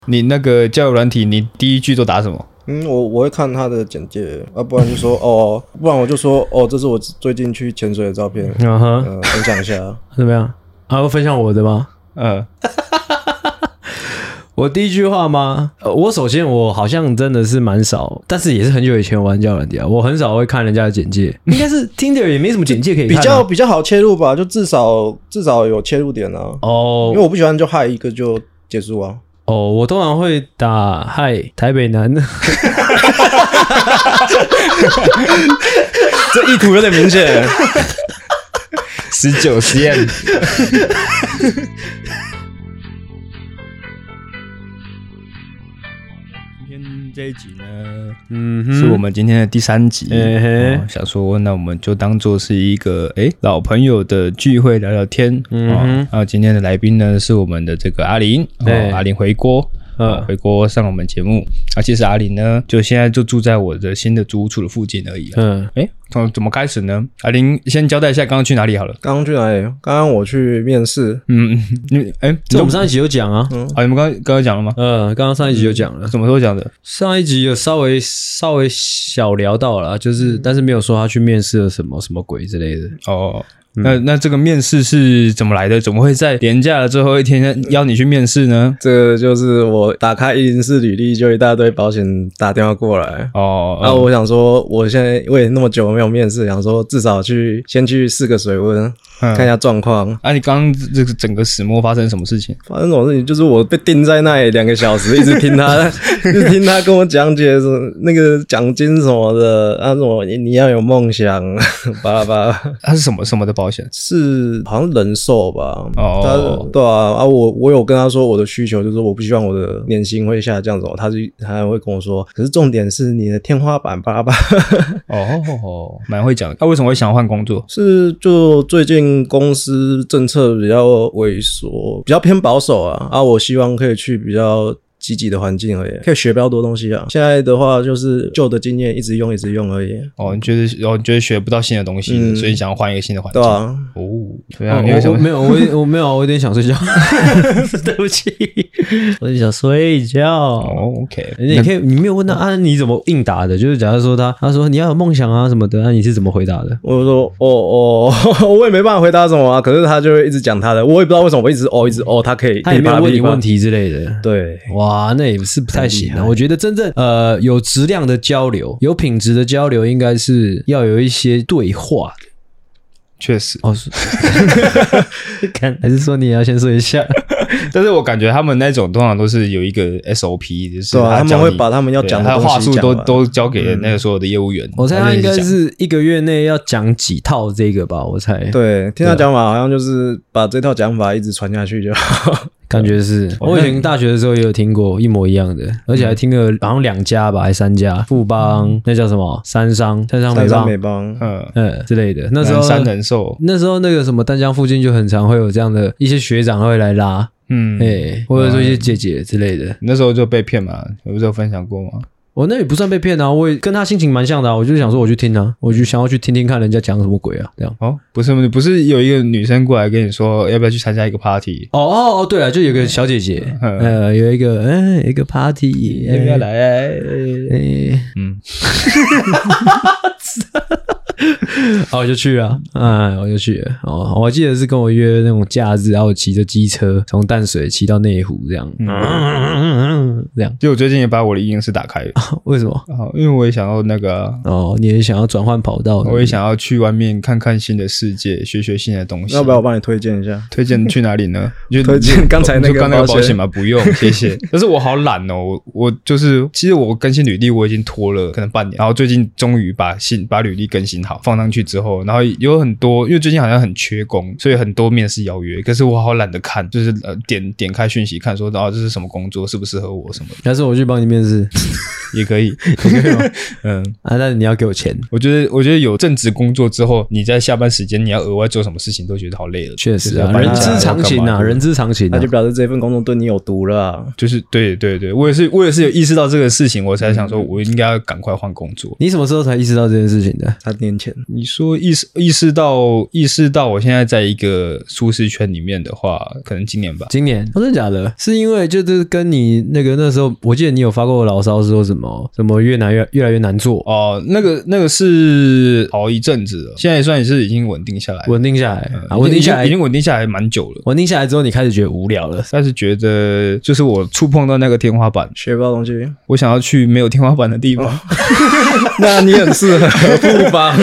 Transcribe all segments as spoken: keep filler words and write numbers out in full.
你那个交友软体，你第一句都打什么？ 嗯，我我会看他的简介，啊，不然就说哦，不然我就说哦，这是我最近去潜水的照片，嗯哼，呃，分享一下， 怎么样？啊，会分享我的吗？ 嗯。 我第一句话吗？呃，我首先我好像真的是蛮少，但是也是很久以前玩交友软体啊，我很少会看人家的简介，应该是 Tinder 也没什么简介可以看、啊， 比较比较好切入吧，就至少至少有切入点啊。哦，因为我不喜欢就嗨一个就结束啊。 哦，我通常会打嗨台北男， 这意图有点明显。 十九实验。这一集呢，嗯，是我们今天的第三集。嗯哦、想说，那我们就当做是一个哎老朋友的聚会，聊聊天。嗯，然后、哦、今天的来宾呢是我们的这个阿林，哦、阿林回锅。嗯，回国上了我们节目啊。其实阿林呢，就现在就住在我的新的租屋处的附近而已、啊。嗯，哎，从怎么开始呢？阿林先交代一下，刚刚去哪里好了？ 刚刚去哪里？刚刚我去面试。 嗯，你哎， 这我们上一集有讲啊。 嗯，啊，你们刚刚刚讲了吗？ 嗯，刚刚上一集有讲了。 什么时候讲的？ 上一集有稍微稍微小聊到了，就是但是没有说他去面试了什么什么鬼之类的。 哦。那那这个面试是怎么来的？怎么会在连假的最后一天邀你去面试呢？ 这个就是我打开一零四履历，就一大堆保险打电话过来哦。然后、啊、我想说，我现在我也那么久没有面试，想说至少去先去试个水温，嗯、看一下状况。 啊，你刚刚这个整个始末发生什么事情？ 发生什么事情？就是我被钉在那里两个小时，一直听他，一直听他跟我讲解什么那个奖金什么的，啊什么你要有梦想，巴拉巴拉。 他是什么什么的保险？ 是好像人寿吧？哦，他对啊啊，我我有跟他说我的需求，就是我不希望我的年薪会下降，什么，他就他还会跟我说，可是重点是你的天花板巴拉巴拉。 哦，蛮会讲。他、啊、为什么会想要换工作？ 是就最近公司政策比较萎缩，比较偏保守啊啊，我希望可以去比较积极的环境而已，可以学比较多东西啊。现在的话就是旧的经验一直用一直用而已。 哦，你觉得哦，你觉得学不到新的东西、嗯，所以你想要换一个新的环境。 对啊。 哦，对啊，你我我没有，我我没有，我有点想睡觉。对不起，我就想睡觉。 哦 ，OK。 你可以，你没有问他啊？你怎么应答的？就是假如说他他说你要有梦想啊什么的，那、啊、你是怎么回答的？ 我说哦哦，我也没办法回答什么啊。可是他就会一直讲他的，我也不知道为什么我一直哦一直哦，他可以， 他也没有问你问题之类的。 对， 哇，那也是不太行啊。我觉得真正呃有质量的交流、有品质的交流，应该是要有一些对话的。 确实哦，是看还是说你也要先说一下？ 但是我感觉他们那种通常都是有一个 S O P， 就是他, 他们会把他们要讲的东西话术都都交给那个所有的业务员。嗯、 我猜他应该是一个月内要讲几套这个吧？我猜。 对，听他讲法好像就是把这套讲法一直传下去就好。 感觉是，我以前大学的时候也有听过一模一样的，而且还听了好像两家吧，还三家，富邦那叫什么三商、三商美邦、 美邦， 嗯嗯之类的。那时候三人寿， 那时候那个什么淡江附近就很常会有这样的一些学长会来拉，嗯，哎，或者说一些姐姐之类的。 那时候就被骗嘛，有不是有分享过吗？ 我那也不算被骗啊，我也跟他心情蛮像的啊，我就想说我去听啊，我就想要去听听看人家讲什么鬼啊，这样。 哦，不是不是有一个女生过来跟你说要不要去参加一个 party？ 哦哦哦，对了，就有个小姐姐，嗯、呃，有一个嗯一个 party， 要不要来？哎、欸，嗯。 然后我就去了，哎，我就去了。哦，我记得是跟我约那种假日，然后骑着机车从淡水骑到内湖这样，嗯，这样。 就我最近也把我的音室打开了， 为什么？ 哦，因为我也想要那个、啊， 哦，你也想要转换跑道是不是， 我也想要去外面看看新的世界，学学新的东西。 要不要我帮你推荐一下？ 推荐去哪里呢？就推荐刚才那个刚那个保险吗？不用，谢谢。但是我好懒哦，我我就是其实我更新履历我已经拖了可能半年，然后最近终于把新把履历更新好。放上去之后，然后有很多，因为最近好像很缺工，所以很多面试邀约。可是我好懒得看，就是呃点点开讯息看说，哦这是什么工作，适不适合我什么的。 还是我去帮你面试？ 也可以， 也可以吗？ 嗯啊，那你要给我钱。 我觉得，我觉得有正职工作之后，你在下班时间你要额外做什么事情，都觉得好累了。 确实啊，人之常情啊，人之常情、啊。 那就表示这份工作对你有毒了、啊。 就是对对对，我也是，我也是有意识到这个事情，我才想说，我应该要赶快换工作。 你什么时候才意识到这件事情的？ 三年前。 你说意识意识到意识到我现在在一个舒适圈里面的话，可能今年吧。 今年？哦、真的假的？是因为就是跟你那个那时候，我记得你有发过牢骚说什么什么越难越越来越难做哦，那个那个是好一阵子了，现在算是已经稳定下来， 稳定下来、 嗯啊，稳定下来已经稳定下来蛮久了。 稳定下来之后，你开始觉得无聊了， 但是觉得就是我触碰到那个天花板， 学不到东西， 我想要去没有天花板的地方。哦、 那你很适合富邦。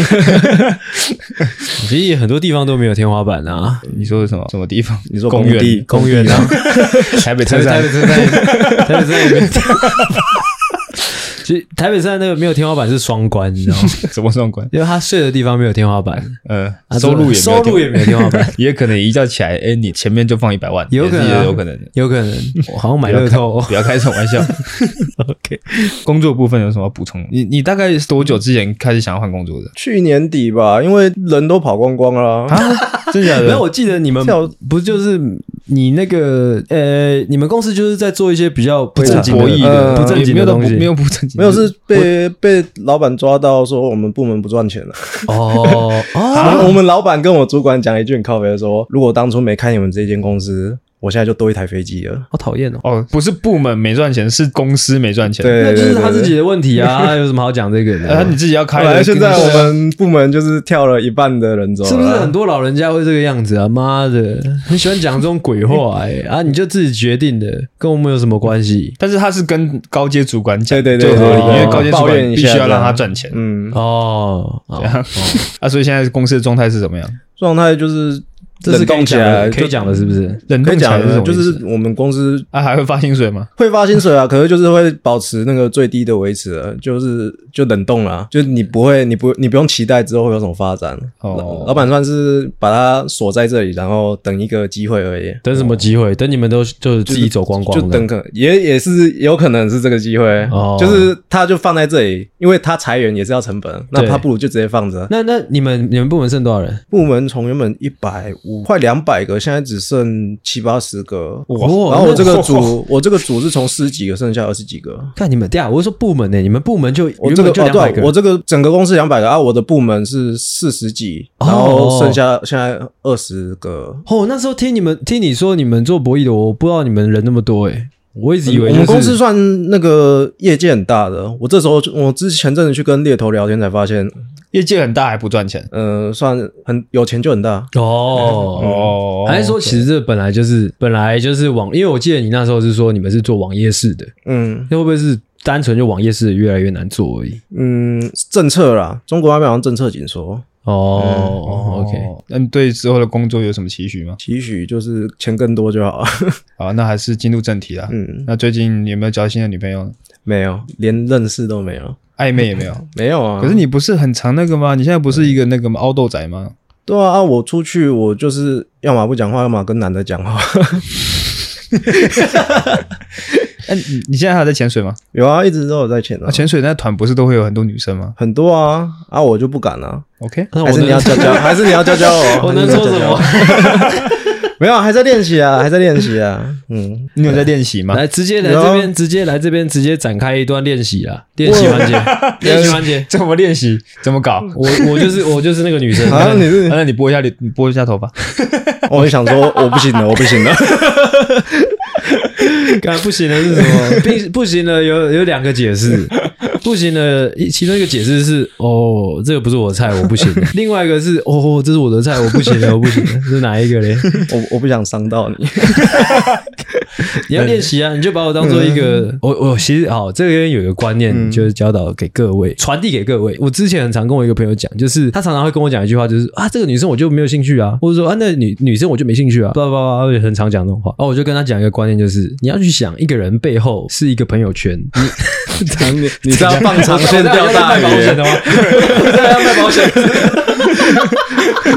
其实很多地方都没有天花板啊。 你说什么什么地方？ 你说公园？ 公园啊？ 台北车站？ 台北车站？台北车站有没有？其实台北车站那个没有天花板是双关，你知道吗？ 什么双关？ 因为他睡的地方没有天花板， 呃，收入也没有收入也没有天花板， 也可能一觉起来，哎，你前面就放一百万， 有可能、 啊，有可能， 有可能。我好像买乐透， 不要开这种玩笑。OK， 工作部分有什么要补充？你你大概多久之前开始想要换工作的？ 去年底吧，因为人都跑光光了啊，真的假的？ 没有，我记得你们不就是你那个呃，你们公司就是在做一些比较不正经的、 博弈的、 不正经的东西， 没有不正经， 没有是被被老板抓到说我们部门不赚钱了。 哦啊！我们老板跟我主管讲一句很靠北的说，如果当初没开你们这间公司，我现在就多一台飞机了。 好讨厌哦！ 哦，不是部门没赚钱，是公司没赚钱。 对， 那就是他自己的问题啊！他有什么好讲这个的？ 啊，你自己要开的。 现在我们部门就是跳了一半的人走了， 是不是很多老人家会这个样子啊？妈的，很喜欢讲这种鬼话哎、欸！啊，你就自己决定的，跟我们有什么关系？ 但是他是跟高阶主管讲， 对对对， 就合理， 哦、 因为高阶主管必须要让他赚钱。 嗯， 哦， 这样。啊，所以现在公司的状态是怎么样？ 状态就是。 这是冷冻起来可以讲的，是不是？ 冷冻起来的就是我们公司啊，还会发薪水吗？ 会发薪水啊，可是就是会保持那个最低的维持了，就是就冷冻了，就是你不会，你不你不用期待之后会有什么发展。哦，老板算是把它锁在这里，然后等一个机会而已。 等什么机会？等你们都就是自己走光光， 就等可也也是有可能是这个机会。哦，就是他就放在这里，因为他裁员也是要成本，那他不如就直接放着。 那那你们你们部门剩多少人？ 部门从原本一百五快两百个，现在只剩七八十个。 哇！ 然后我这个组，我这个组是从十几个剩下二十几个。 看你们，对啊，我是说部门呢、欸，你们部门就我这个就两百个、 哦，我这个整个公司两百个啊，我的部门是四十几，然后剩下现在二十个。 哦，那时候听你们听你说你们做博弈的，我不知道你们人那么多诶、欸。我一直以为、就是、 我们公司算那个业界很大的。我这时候我之前阵子去跟猎头聊天才发现， 业界很大还不赚钱。 呃，算很有钱就很大。 哦哦，还是说其实这本来就是本来就是网，因为我记得你那时候是说你们是做网页式的，嗯，那会不会是单纯就网页式越来越难做而已？ 嗯，政策啦，中国那边好像政策紧缩。 哦、嗯、，OK， 那你对之后的工作有什么期许吗？ 期许就是钱更多就好。 好，那还是进入正题啦。嗯，那最近有没有交新的女朋友呢？ 没有，连认识都没有， 暧昧也没有， 没有啊。 可是你不是很常那个吗？你现在不是一个那个凹豆仔吗？ 对啊，啊，我出去我就是要么不讲话，要么跟男的讲话。 哎、欸，你你现在还在潜水吗？ 有啊，一直都有在潜啊。 潜水那团不是都会有很多女生吗？ 很多啊，啊，我就不敢啊。 OK， 还是你要教教，还是你要教教我？ 我能说什么？ 没有，还在练习啊，还在练习啊。嗯， 你有在练习吗？ 来，直接来这边，直接来这边，直接展开一段练习啦。练习环节，练习环节， 怎么练习？怎么搞？ 我我就是我就是那个女生。 啊，你是？ 那你拨一下，你你拨一下头发。 我就想说，我不行了，我不行了。 刚才不行的是什么？不不行的有有两个解释，不行的其中一个解释是哦，这个不是我的菜，我不行。另外一个是哦，这是我的菜，我不行了，我不行了。是哪一个嘞？ 我我不想伤到你。 你要练习啊，你就把我当做一个，嗯、我我其实好，这边有一个观念，嗯、就是教导给各位，传递给各位。我之前很常跟我一个朋友讲，就是他常常会跟我讲一句话，就是啊，这个女生我就没有兴趣啊，或者说啊，那女女生我就没兴趣啊，叭叭叭，而且很常讲这种话。然后我就跟他讲一个观念，就是你要去想一个人背后是一个朋友圈，你长你你是要放长线钓大鱼的吗？你这样要卖保险？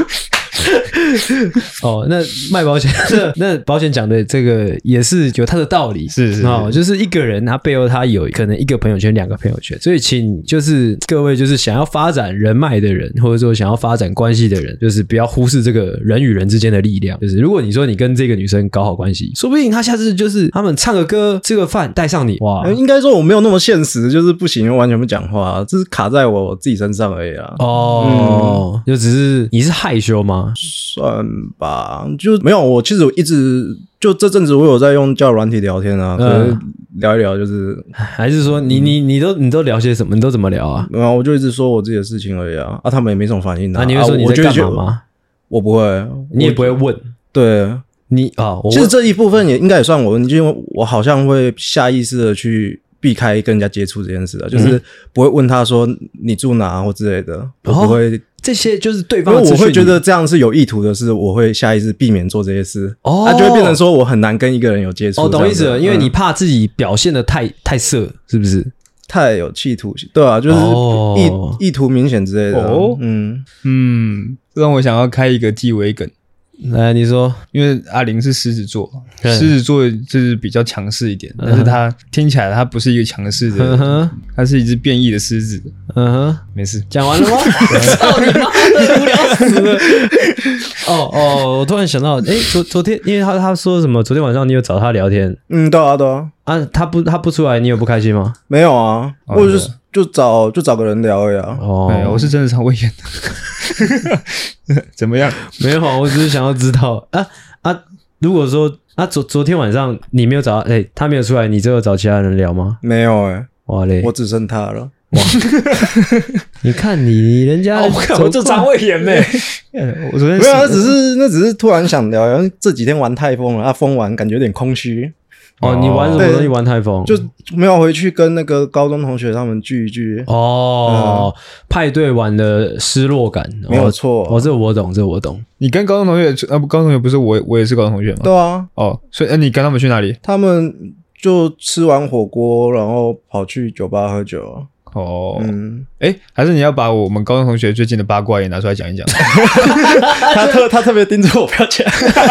哦，那卖保险，那那保险讲的这个也是有它的道理， 是是哦，就是一个人他背后他有可能一个朋友圈、两个朋友圈，所以请就是各位就是想要发展人脉的人，或者说想要发展关系的人，就是不要忽视这个人与人之间的力量。就是如果你说你跟这个女生搞好关系，说不定他下次就是他们唱个歌、吃个饭带上你，哇！ 应该说我没有那么现实，就是不行，完全不讲话，这是卡在我自己身上而已啊。 哦，嗯、就只是你是害羞吗？ 算吧，就没有。我其实我一直就这阵子我有在用交友软体聊天啊，可是聊一聊就是， 还是说你你你都你都聊些什么？你都怎么聊啊？ 没有，我就一直说我自己的事情而已啊。啊，他们也没什么反应啊。 啊，你会说你在干嘛吗？ 我不会， 你也不会问。 对。 你啊， 其实这一部分也应该也算我，因为我好像会下意识的去避开跟人家接触这件事啊，就是不会问他说你住哪或之类的，我不会、哦、 这些就是对方的， 因为我会觉得这样是有意图的事，我会下意识避免做这些事， 哦， 它就会变成说我很难跟一个人有接触。 哦，懂意思了，因为你怕自己表现的太太色，是不是？ 太有企图心，对啊，就是意、哦、意图明显之类的。哦，嗯嗯，让我想要开一个鸡尾梗。 来，你说， 因为阿玲是狮子座，狮子座就是比较强势一点，但是他听起来他不是一个强势的人，嗯、他是一只变异的狮子。 嗯哼， 没事， 讲完了吗？操你妈的，无聊死了！哦哦，我突然想到，哎，昨昨天，因为他他说什么？昨天晚上你有找他聊天？ 嗯，对啊，对啊。 啊，他不他不出来，你有不开心吗？ 没有啊，哦、我就是就找就找个人聊而已啊。 哦，哎、我是真的肠胃炎的。怎么样？ 没有，我只是想要知道啊啊！如果说啊，昨昨天晚上你没有找，哎、欸，他没有出来，你只有找其他人聊吗？ 没有哎、欸， 哇嘞， 我只剩他了。 哇！你看你人家， 哦、我看我这肠胃炎呢、欸。我昨天没有，那只是那只是突然想聊，因为这几天玩太疯了，啊，疯完感觉有点空虚。 哦，你玩什么东西玩太疯？ 就没有回去跟那个高中同学他们聚一聚。 哦，嗯、派对玩的失落感， 没有错。 哦，这我懂，这我懂。 你跟高中同学，啊不，高中同学不是我，我也是高中同学吗？ 对啊。 哦，所以，那、啊、你跟他们去哪里？ 他们就吃完火锅，然后跑去酒吧喝酒。 哦，嗯，哎，还是你要把我们高中同学最近的八卦也拿出来讲一讲。 他特他特别盯着我不要讲。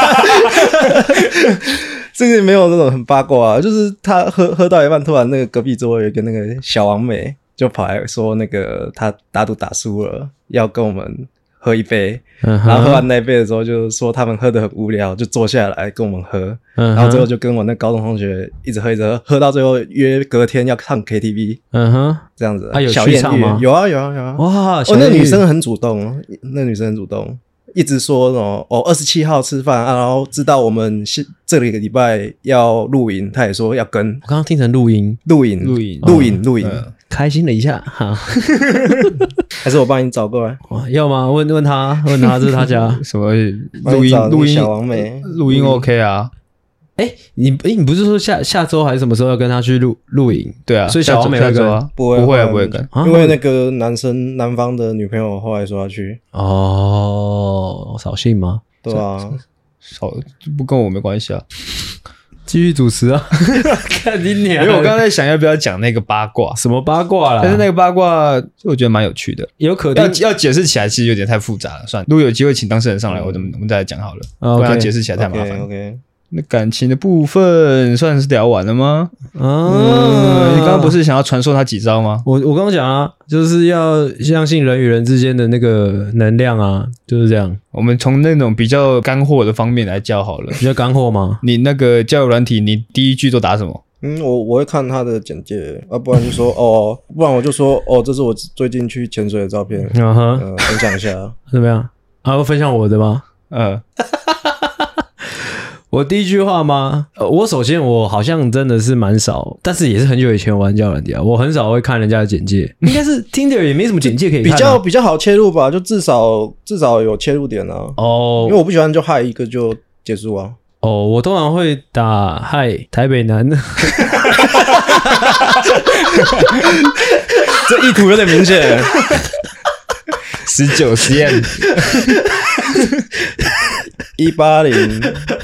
这个没有那种很八卦啊，就是他喝喝到一半，突然那个隔壁桌有一个那个小王美就跑来说，那个他打赌打输了，要跟我们喝一杯，嗯、然后喝完那一杯的时候，就说他们喝得很无聊，就坐下来跟我们喝，嗯、然后最后就跟我那高中同学一直喝一直喝，喝到最后约隔天要唱 K T V， 嗯哼，这样子。 他、啊、有去唱吗？ 有啊有啊有啊！哇，哦，那女生很主动，那女生很主动。一直说哦哦，二十七号吃饭啊，然后知道我们是这个礼拜要露营，他也说要跟。 我刚刚听成录音， 露营， 露营， 露营，露营， 开心了一下哈。 还是我帮你找过来？ 哇，要吗？问问他，问他，这是他家什么录音？录音， 小王美， 录音 OK 啊。 哎、欸，你哎、欸，你不是说下下周还是什么时候要跟他去露露营？ 对啊， 所以小王美会跟啊， 不会不会啊不会跟， 因为那个男生男方的女朋友后来说要去。 哦，扫兴吗？ 对啊， 扫不跟我没关系啊。 继续主持啊！看你娘！ 因为我刚才在想要不要讲那个八卦， 什么八卦啦？ 但是那个八卦我觉得蛮有趣的， 有可能要要解释起来其实有点太复杂了。算了，如果有机会请当事人上来，我们我们再来讲好了， 哦、 不然解释起来太麻烦。 OK，, okay. 那感情的部分算是聊完了吗？啊、嗯，你刚刚不是想要传授他几招吗？ 我我刚刚讲啊，就是要相信人与人之间的那个能量啊，就是这样。 我们从那种比较干货的方面来教好了。 比较干货吗？ 你那个交友软体，你第一句都打什么？ 嗯，我我会看他的简介啊，不然就说哦，不然我就说哦，这是我最近去潜水的照片，嗯哼、呃，分享一下， 怎么样？啊，我分享我的吗？ 嗯。 我第一句话吗？呃，我首先我好像真的是蛮少，但是也是很久以前玩交友软体啊，我很少会看人家的简介，应该是 Tinder 也没什么简介可以看、啊， 比较比较好切入吧，就至少至少有切入点啊。哦，因为我不喜欢就嗨一个就结束啊。 哦，我通常会打嗨台北男， 这意图有点明显。 十九 C M 一八零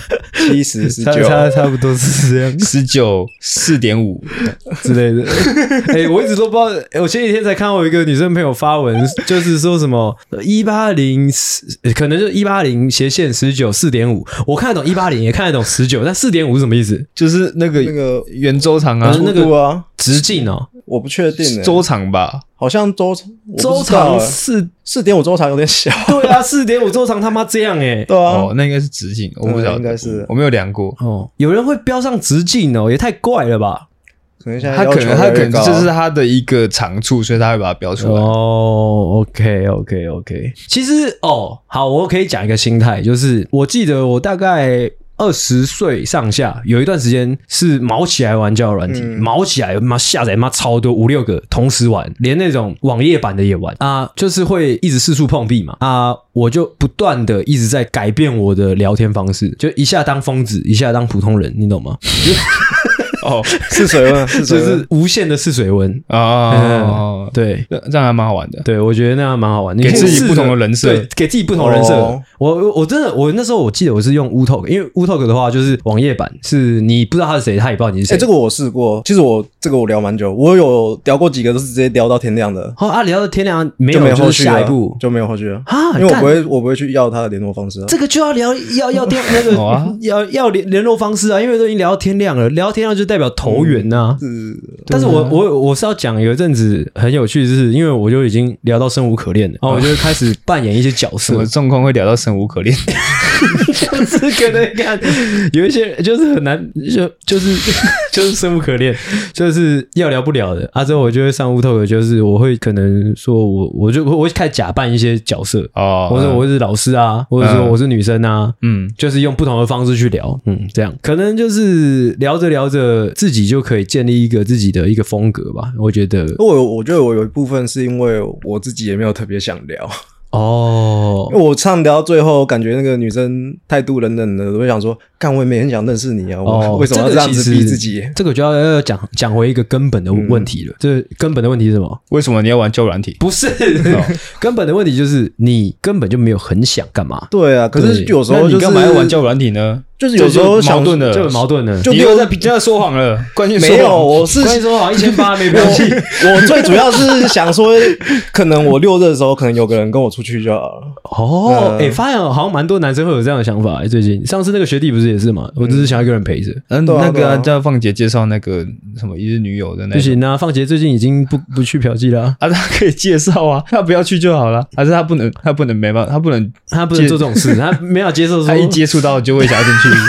七十、十九， 差差不多是这样， 十九四点五之类的。哎、欸，我一直都不知道。欸、我前几天才看到一个女生朋友发文，就是说什么一八零，可能就一八零斜线十九四点五。我看得懂一八零，也看得懂十九，但四点五是什么意思？ 就是那个那个圆周长啊， 那个啊， 直径哦， 我不确定、欸， 周长吧。 好像周周长四四点五周长有点小， 对啊，四点五周长他妈这样哎、欸， 对啊， 哦，那应该是直径，我不知道， 应该是我没有量过哦。有人会标上直径哦，也太怪了吧？ 可能现在他可能他可能这是他的一个长处，所以他会把它标出来。 哦 ，OK OK OK， 其实哦，好，我可以讲一个心态，就是我记得我大概。二十岁上下有一段时间是毛起来玩交友软体，嗯、毛起来妈下载妈超多五六个同时玩，连那种网页版的也玩啊，就是会一直四处碰壁嘛啊，我就不断的一直在改变我的聊天方式，就一下当疯子，一下当普通人，你懂吗？ 哦，试水温，试水温就是无限的试水温啊、哦嗯，对， 这样还蛮好玩的。 对，我觉得那样蛮好玩的， 给自己不同的人设， 对，给自己不同人设。哦、我我真的，我那时候我记得我是用 Wootalk， 因为 Wootalk 的话就是网页版，是你不知道他是谁，他也不知道你是谁。 哎、欸，这个我试过，其实我这个我聊蛮久，我有聊过几个都是直接聊到天亮的。 哦啊，聊到天亮没有， 就没有后续， 下一步就没有后续了啊， 因为我不会，我不会去要他的联络方式啊。 这个就要聊，要要电那个、啊、要要联联络方式啊，因为都已经聊到天亮了，聊到天亮就代表投缘呐、啊。 嗯、是， 但是我我我是要讲有一阵子很有趣，就是因为我就已经聊到生无可恋了，然后我就开始扮演一些角色。 什么状况会聊到生无可恋？ 就是可能看有一些就是很难，就就是就是生无可恋，就是要聊不了的。啊，之后我就会上Wootalk，就是我会可能说我我就我会开始假扮一些角色哦，或者我是老师啊，或者说我是女生啊，嗯，就是用不同的方式去聊，嗯，这样可能就是聊着聊着自己就可以建立一个自己的一个风格吧。我觉得， 我我觉得我有一部分是因为我自己也没有特别想聊。 哦， 因为我唱聊到最后，感觉那个女生态度冷冷的，我会想说，干我也没很想认识你啊， 哦、 我为什么要这样子逼自己？ 这个就要要讲讲回一个根本的问题了。嗯、这根本的问题是什么？ 为什么你要玩交友软体？ 不是，哦、根本的问题就是你根本就没有很想干嘛。 对啊，可是有时候、就是、 你干嘛要玩交友软体呢？ 就是有时候矛盾的， 就很矛盾的， 就你又在比较说谎了。关键没有，我是关键说谎一千八没标记。 我最主要是想说，可能我六日的时候，可能有个人跟我出去就好了。 哦，哎、欸，发现好像蛮多男生会有这样的想法、欸。最近上次那个学弟不是也是嘛？我只是想要一个人陪着。 嗯，那个叫放杰介绍那个什么一日女友的那不行啊，放杰最近已经不不去嫖妓了啊, 啊，他可以介绍啊，他不要去就好了。还是他不能，他不能没办法，他不能， 他不能做这种事，他没有接受说， 他一接触到就会想要进去。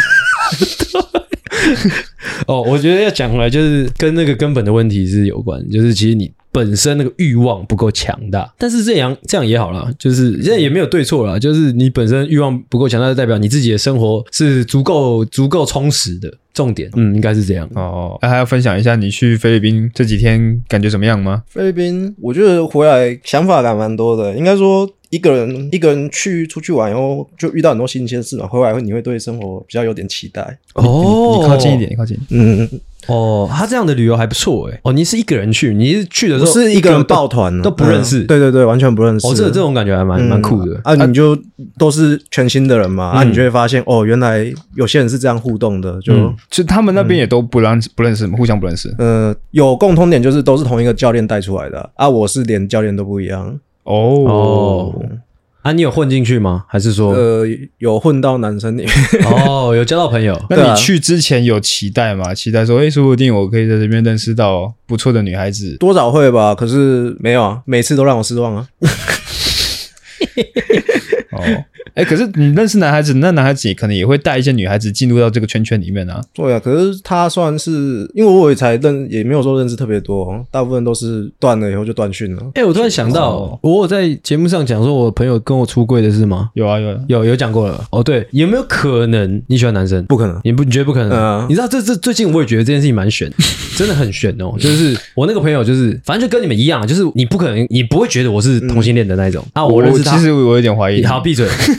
哦，我觉得要讲回来，就是跟那个根本的问题是有关，就是其实你本身那个欲望不够强大，但是这样这样也好啦，就是现在也没有对错啦，就是你本身欲望不够强大，就代表你自己的生活是足够足够充实的。重点，嗯，应该是这样哦。那还要分享一下你去菲律宾这几天感觉怎么样吗？ 菲律宾，我觉得回来想法感蛮多的，应该说。一个人一个人去出去玩，然后就遇到很多新鲜事嘛，回来你会对生活比较有点期待。 哦， 你, 你靠近一点，你靠近一点。 嗯， 哦，他这样的旅游还不错哎。哦，你是一个人去，你是去的时候是一个人抱团， 都不认识、 嗯。对对对，完全不认识。 哦，这这种感觉还蛮蛮、嗯、酷的啊！你就都是全新的人嘛，嗯、啊，你就会发现哦，原来有些人是这样互动的，就、嗯、 就他们那边也都不认不认识嘛，互相不认识。 呃，有共通点就是都是同一个教练带出来的啊，我是连教练都不一样。 哦。 哦啊，你有混进去吗？还是说呃有混到男生里面？ 哦，有交到朋友。 那你去之前有期待吗？期待说，哎、欸，说不定我可以在这边认识到不错的女孩子。 多少会吧，可是没有啊，每次都让我失望啊。 哦，哎、欸，可是你认识男孩子，那男孩子也可能也会带一些女孩子进入到这个圈圈里面啊。 对啊，可是他算是，因为我也才认，也没有说认识特别多，大部分都是断了以后就断讯了。 哎、欸，我突然想到，哦、我有在节目上讲说我朋友跟我出柜的事吗？ 有啊有啊有有讲过了。哦，对，有没有可能你喜欢男生？ 不可能， 你不你觉得不可能？ 嗯、 你知道这这最近我也觉得这件事情蛮悬，真的很悬哦。就是我那个朋友，就是反正就跟你们一样，就是你不可能，你不会觉得我是同性恋的那种、嗯、啊。我认识他， 其实我有点怀疑。 好，闭嘴。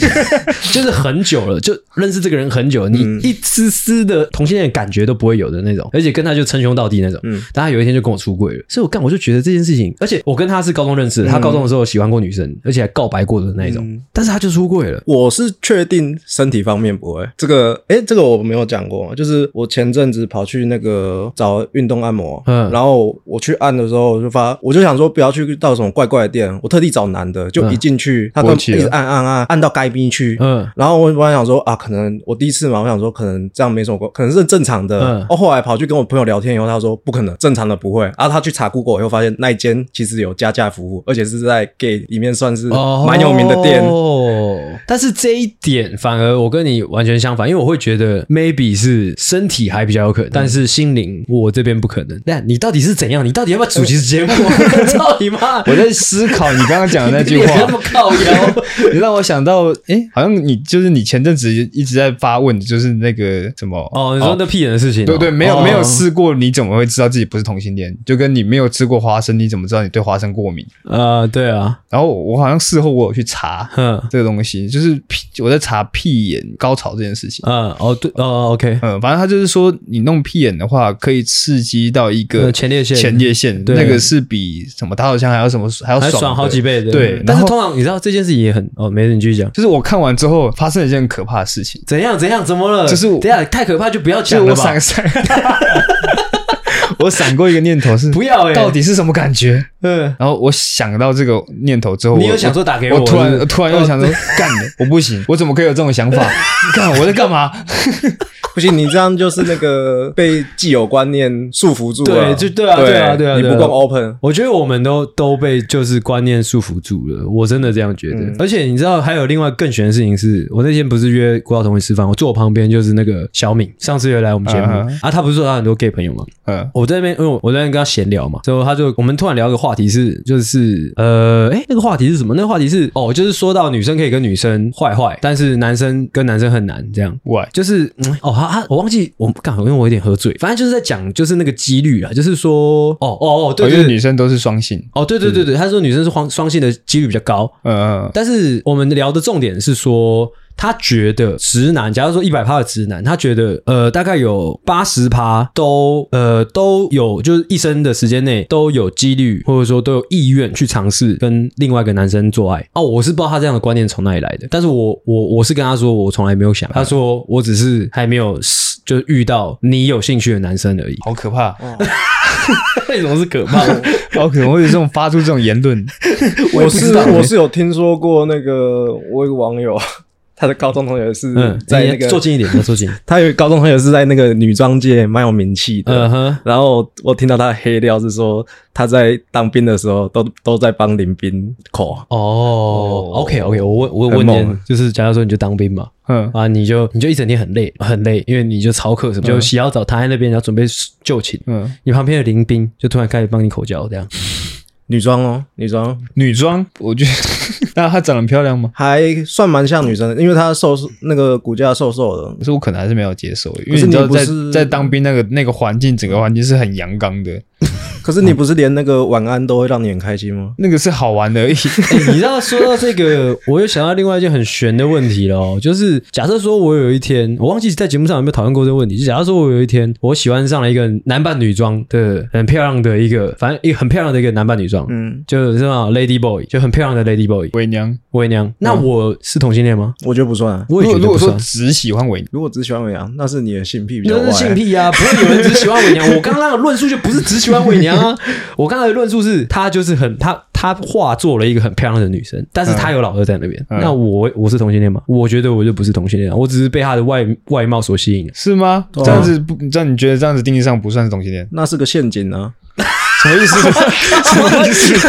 就是很久了，就认识这个人很久了，你一丝丝的同性恋的感觉都不会有的那种，而且跟他就称兄道弟那种。嗯，但他有一天就跟我出柜了，所以我干我就觉得这件事情，而且我跟他是高中认识的，他高中的时候喜欢过女生，而且还告白过的那一种，嗯、但是他就出柜了。 我是确定身体方面不会，这个哎、欸，这个我没有讲过，就是我前阵子跑去那个找运动按摩，嗯，然后我去按的时候就发，我就想说不要去到什么怪怪的店，我特地找男的，就一进去、嗯、他都一直按按按按到该逼去，嗯，然后我本来想说啊，可能我第一次嘛，我想说可能这样没什么，可能是正常的，嗯，哦，后来跑去跟我朋友聊天以后，他说不可能，正常的不会，然后他去查 Google 以后发现那一间其实有加价服务，而且是在 gay 里面算是蛮有名的店， 哦，但是这一点反而我跟你完全相反，因为我会觉得 maybe 是身体还比较有可能，但是心灵我这边不可能。但你到底是怎样？你到底要不要主持节目？操你妈！ 我在思考你刚刚讲的那句话， 你那么靠腰， 你让我想到，诶，好像你就是你前阵子一直在发问，就是那个什么哦，你说那屁眼的事情、哦， 对对，没有、哦、没有试过，你怎么会知道自己不是同性恋？就跟你没有吃过花生，你怎么知道你对花生过敏？ 呃，对啊。 然后我好像事后我有去查这个东西，就是屁，我在查屁眼高潮这件事情。 嗯，哦对，哦 OK， 嗯，反正他就是说，你弄屁眼的话，可以刺激到一个前列腺， 前列腺那个是比什么打手枪还要什么还要爽， 还爽好几倍的。 对， 但是通常你知道这件事情也很哦，没事，你继续讲。 就是我看完之后发生了一件很可怕的事情。 怎样怎样？怎么了？ 就是我等一下太可怕就不要讲了吧。 就我闪闪，我闪过一个念头是不要、欸， 到底是什么感觉？嗯，然后我想到这个念头之后， 你有想说打给我？ 我突然突然又想说，干、哦，我不行，我怎么可以有这种想法？干，我在干嘛？ 不行，你这样就是那个被既有观念束缚住了。 对，就对啊，对啊，对啊， 你不够 open。 我觉得我们都都被就是观念束缚住了，我真的这样觉得。嗯、而且你知道，还有另外更悬的事情是，我那天不是约郭晓彤去吃饭，我坐我旁边就是那个小敏，上次有来我们节目、uh-huh. 啊，他不是说他很多 gay 朋友吗？嗯、uh-huh. ，我在那边，因为我在那边跟他闲聊嘛，之后他就我们突然聊个话题是，就是呃，哎，那个话题是什么？那个话题是哦，就是说到女生可以跟女生坏坏，但是男生跟男生很难这样。 Why？ 就是嗯，哦，他他我忘记。我刚好因为我有点喝醉，反正就是在讲就是那个几率啊，就是说哦哦哦，对， 因为女生都是双性， 哦对对对对，他说女生是双双性的几率比较高，嗯嗯，但是我们聊的重点是说。他觉得直男，假如说 百分之百 的直男，他觉得呃大概有 百分之八十 都呃都有就是一生的时间内都有几率或者说都有意愿去尝试跟另外一个男生做爱。哦，我是不知道他这样的观念从哪里来的，但是我我我是跟他说我从来没有想，他说我只是还没有就是遇到你有兴趣的男生而已。 好可怕。 哦为什么是可怕？ 好可能会有这种发出这种言论。 我是我是有听说过那个我有个网友。他的高中同学是在那个、 嗯、坐近一点，坐近。 他有一个高中同学是在那个女装界蛮有名气的，嗯、然后我听到他的黑料是说他在当兵的时候都都在帮林兵口。 哦 ，OK OK， 我问我问你，就是假如说你就当兵嘛，嗯啊，你就你就一整天很累很累，因为你就操课什么，嗯、就洗好澡躺在那边，然后准备就寝，嗯，你旁边的林兵就突然开始帮你口交这样。 女装哦，女装， 女装，我觉得，那她长得漂亮吗？ 还算蛮像女生的，因为她瘦那个骨架瘦瘦的。 可是我可能还是没有接受，因为你知道在在当兵那个那个环境，整个环境是很阳刚的。 可是你不是连那个晚安都会让你很开心吗？ 那个是好玩的而已。 欸、你知道说到这个，我又想到另外一件很玄的问题了哦，就是假设说我有一天，我忘记在节目上有没有讨论过这个问题，就假设说我有一天我喜欢上了一个男扮女装的很漂亮的一个，反正一个很漂亮的一个男扮女装，嗯，就是那种 lady boy， 就很漂亮的 lady boy， 伪娘， 伪娘。那我是同性恋吗？ 我觉得不算啊。 我也觉得不算。 如果说只喜欢伪娘， 如果只喜欢伪娘，那是你的性癖比较歪。 那是性癖啊，不会有人只喜欢伪娘。我刚刚那个论述就不是只喜欢伪娘啊。我刚才的论述是，她就是很她她化作了一个很漂亮的女生，但是她有老二在那边。嗯、那我我是同性恋吗？我觉得我就不是同性恋，我只是被她的外外貌所吸引。 是吗？这样子不这样你觉得这样子定义上不算是同性恋？ 那是个陷阱啊！ 什么意思？什么意思？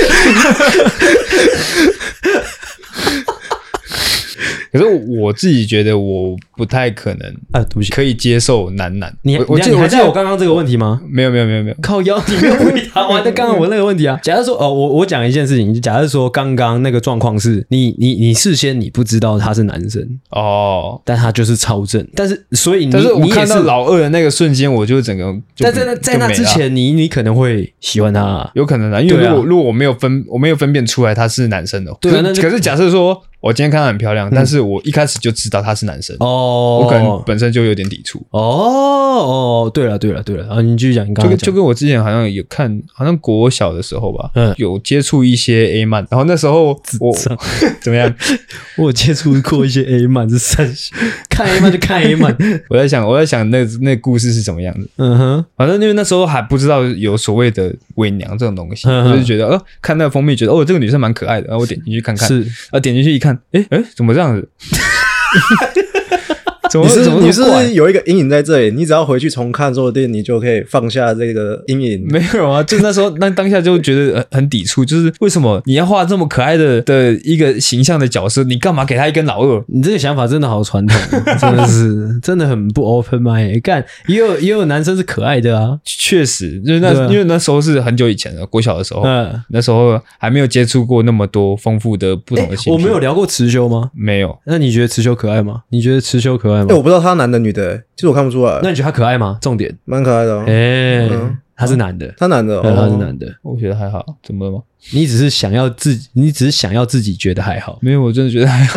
可是我自己觉得我不太可能啊，对不起，可以接受男男。 你我记得你还记得我刚刚这个问题吗？ 没有没有没有没有， 靠腰你没有回答完的刚刚我那个问题啊。假如说哦，我我讲一件事情，假如说刚刚那个状况是你你你事先你不知道他是男生哦，但他就是超正，但是所以你但是我看到老二的那个瞬间，我就整个就但在那在那之前，你你可能会喜欢他、啊， 有可能啊，因为如果、啊、如果我没有分我没有分辨出来他是男生的，对、啊，那可是假设说。 我今天看她很漂亮，嗯、但是我一开始就知道她是男生哦，我可能本身就有点抵触哦哦，对了对了对了，啊，你继续讲，你刚刚就就跟我之前好像有看，好像国小的时候吧，嗯，有接触一些 A 漫，然后那时候我怎么样？ 我有接触过一些 A 漫，是三看 A 漫就看 A 漫， 我在想我在想那那故事是什么样子，嗯哼，反正因为那时候还不知道有所谓的伪娘这种东西，嗯、我就觉得呃看那个封面觉得哦这个女生蛮可爱的，然后我点进去看看，是啊点进去一看，诶诶怎么这样子？怎么你是怎么你是有一个阴影在这里，你只要回去重看说不定你就可以放下这个阴影。 没有啊，就那时候那当下就觉得很很抵触，就是为什么你要画这么可爱的的一个形象的角色，你干嘛给他一根老二？ 你这个想法真的好传统，真的是真的很不 open mind。干也有也有男生是可爱的啊， 确实，就是那、啊、因为那时候是很久以前了，国小的时候，嗯，那时候还没有接触过那么多丰富的不同的性。 我没有聊过持修吗？ 没有。 那你觉得持修可爱吗？你觉得持修可爱吗？ 欸、我不知道他男的女的、欸，其实我看不出来。 那你觉得他可爱吗？重点， 蛮可爱的、哦。 哎、欸嗯，他是男的， 他男的、哦， 他是男的。 我觉得还好，怎么了吗？ 你只是想要自己，你只是想要自己觉得还好。 没有，我真的觉得还好。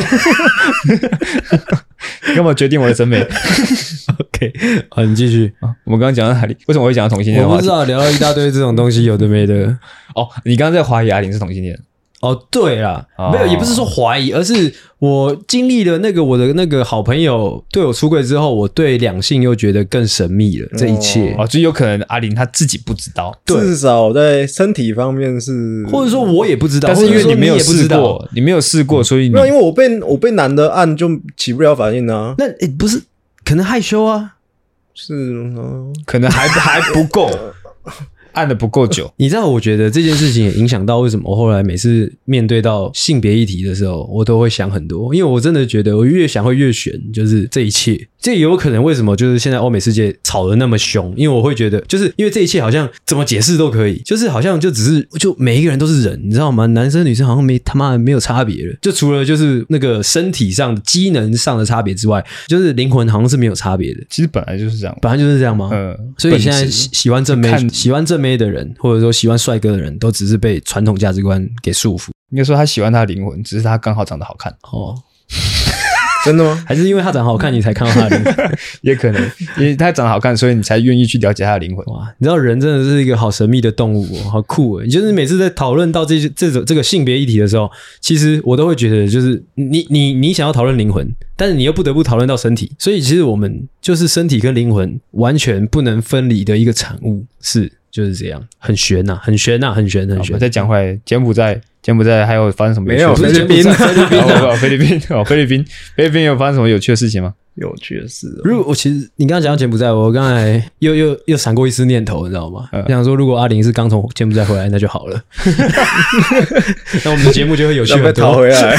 你干嘛决定我的审美 ？OK， 好，你继续啊。我们刚刚讲到哪里？为什么会讲到同性恋的话题？ 我不知道，聊了一大堆这种东西，有的没的。 哦，你刚刚在怀疑阿玲是同性恋。 哦，对啦，哦、没有，也不是说怀疑，而是我经历了那个我的那个好朋友对我出柜之后，我对两性又觉得更神秘了。这一切哦，就有可能阿玲她自己不知道， 对，至少在身体方面是， 或者说我也不知道， 但是因为你没有试过，你没有试过，所以你没有，因为我被我被男的按就起不了反应啊。 那诶不是可能害羞啊， 是啊， 可能还还不够。按的不够久， 你知道？我觉得这件事情也影响到为什么我后来每次面对到性别议题的时候，我都会想很多，因为我真的觉得我越想会越悬，就是这一切，这也有可能为什么就是现在欧美世界吵得那么凶，因为我会觉得，就是因为这一切好像怎么解释都可以，就是好像就只是就每一个人都是人，你知道吗？男生女生好像没他妈的没有差别了，就除了就是那个身体上机能上的差别之外，就是灵魂好像是没有差别的。 其实本来就是这样， 本来就是这样吗？嗯，所以现在喜喜欢正妹，喜欢正妹的人，或者说喜欢帅哥的人，都只是被传统价值观给束缚。 应该说他喜欢他的灵魂，只是他刚好长得好看。 哦， 真的吗？ 还是因为他长得好看，你才看到他的灵魂？ 也可能，因为他长得好看，所以你才愿意去了解他的灵魂。 哇，你知道人真的是一个好神秘的动物哦，好酷诶！就是每次在讨论到这些这种这个性别议题的时候，其实我都会觉得，就是你你你想要讨论灵魂，但是你又不得不讨论到身体，所以其实我们就是身体跟灵魂完全不能分离的一个产物，是就是这样，很悬呐、啊，很悬呐、啊，很悬很悬。 再讲回来，柬埔寨。柬埔寨还有发生什么没有？ 菲律宾， 菲律宾，哦，菲律宾，哦，菲律宾，菲律宾有发生什么有趣的事情吗？ 有趣的事、哦。 如果我其实你刚刚讲到柬埔寨，我刚才又又又闪过一丝念头，你知道吗？嗯、我想说，如果阿玲是刚从柬埔寨回来，那就好了。那我们的节目就会有趣很多。 逃回来。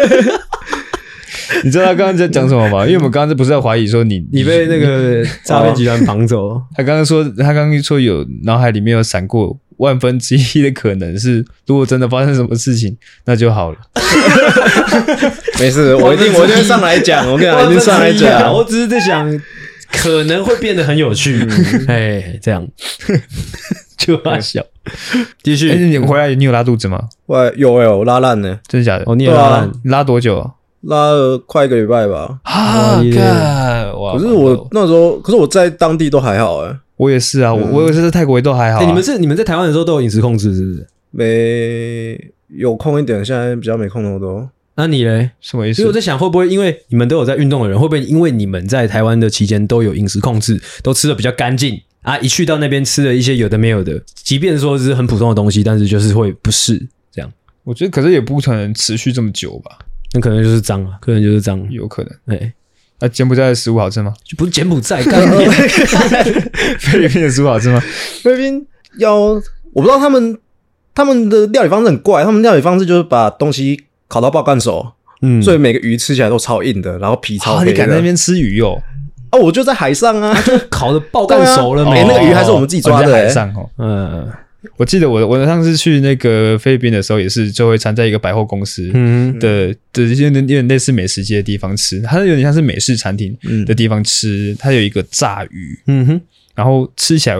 你知道他刚刚在讲什么吗？因为我们刚刚不是在怀疑说你你被那个诈骗集团绑走。 他刚刚说，他刚刚说有脑海里面有闪过万分之一的可能是，如果真的发生什么事情，那就好了。 没事，我一定我一定上来讲，我跟你讲，一定上来讲。 我只是在想，可能会变得很有趣。哎，这样就好笑。继续， 欸、你回来你有拉肚子吗？ 我有哎，我拉烂了， 真的假的？ 哦，你也拉烂， 拉多久啊？ 拉了快一个礼拜吧。 啊，干！哇！ 可是我那时候，可是我在当地都还好哎。 我也是啊，我、嗯、我也是在泰国也都还好、啊欸。你们是你们在台湾的时候都有饮食控制是不是？ 没有空一点，现在比较没空那么多。 那你嘞？ 什么意思？ 所以我在想，会不会因为你们都有在运动的人，会不会因为你们在台湾的期间都有饮食控制，都吃的比较干净啊？一去到那边吃了一些有的没有的，即便说是很普通的东西，但是就是会不适这样。 我觉得可是也不可能持续这么久吧。 那可能就是脏啊，可能就是脏， 有可能。 哎， 那、啊、柬埔寨的食物好吃吗？ 就不是柬埔寨，干面。 菲律宾的食物好吃吗？ 菲律宾要我不知道他们他们的料理方式很怪，他们料理方式就是把东西烤到爆干熟，嗯，所以每个鱼吃起来都超硬的，然后皮超黑的。 啊、你敢在那边吃鱼哦？ 啊，我就在海上啊， 就烤的爆干熟了。 哎、啊欸，那个鱼还是我们自己抓的、欸。 哦、在海上哦，嗯。我记得我我上次去那个菲律宾的时候，也是就会参在一个百货公司的、嗯、的有点有点类似美食街的地方吃，它有点像是美式餐厅的地方吃，它有一个炸鱼，嗯哼，然后吃起来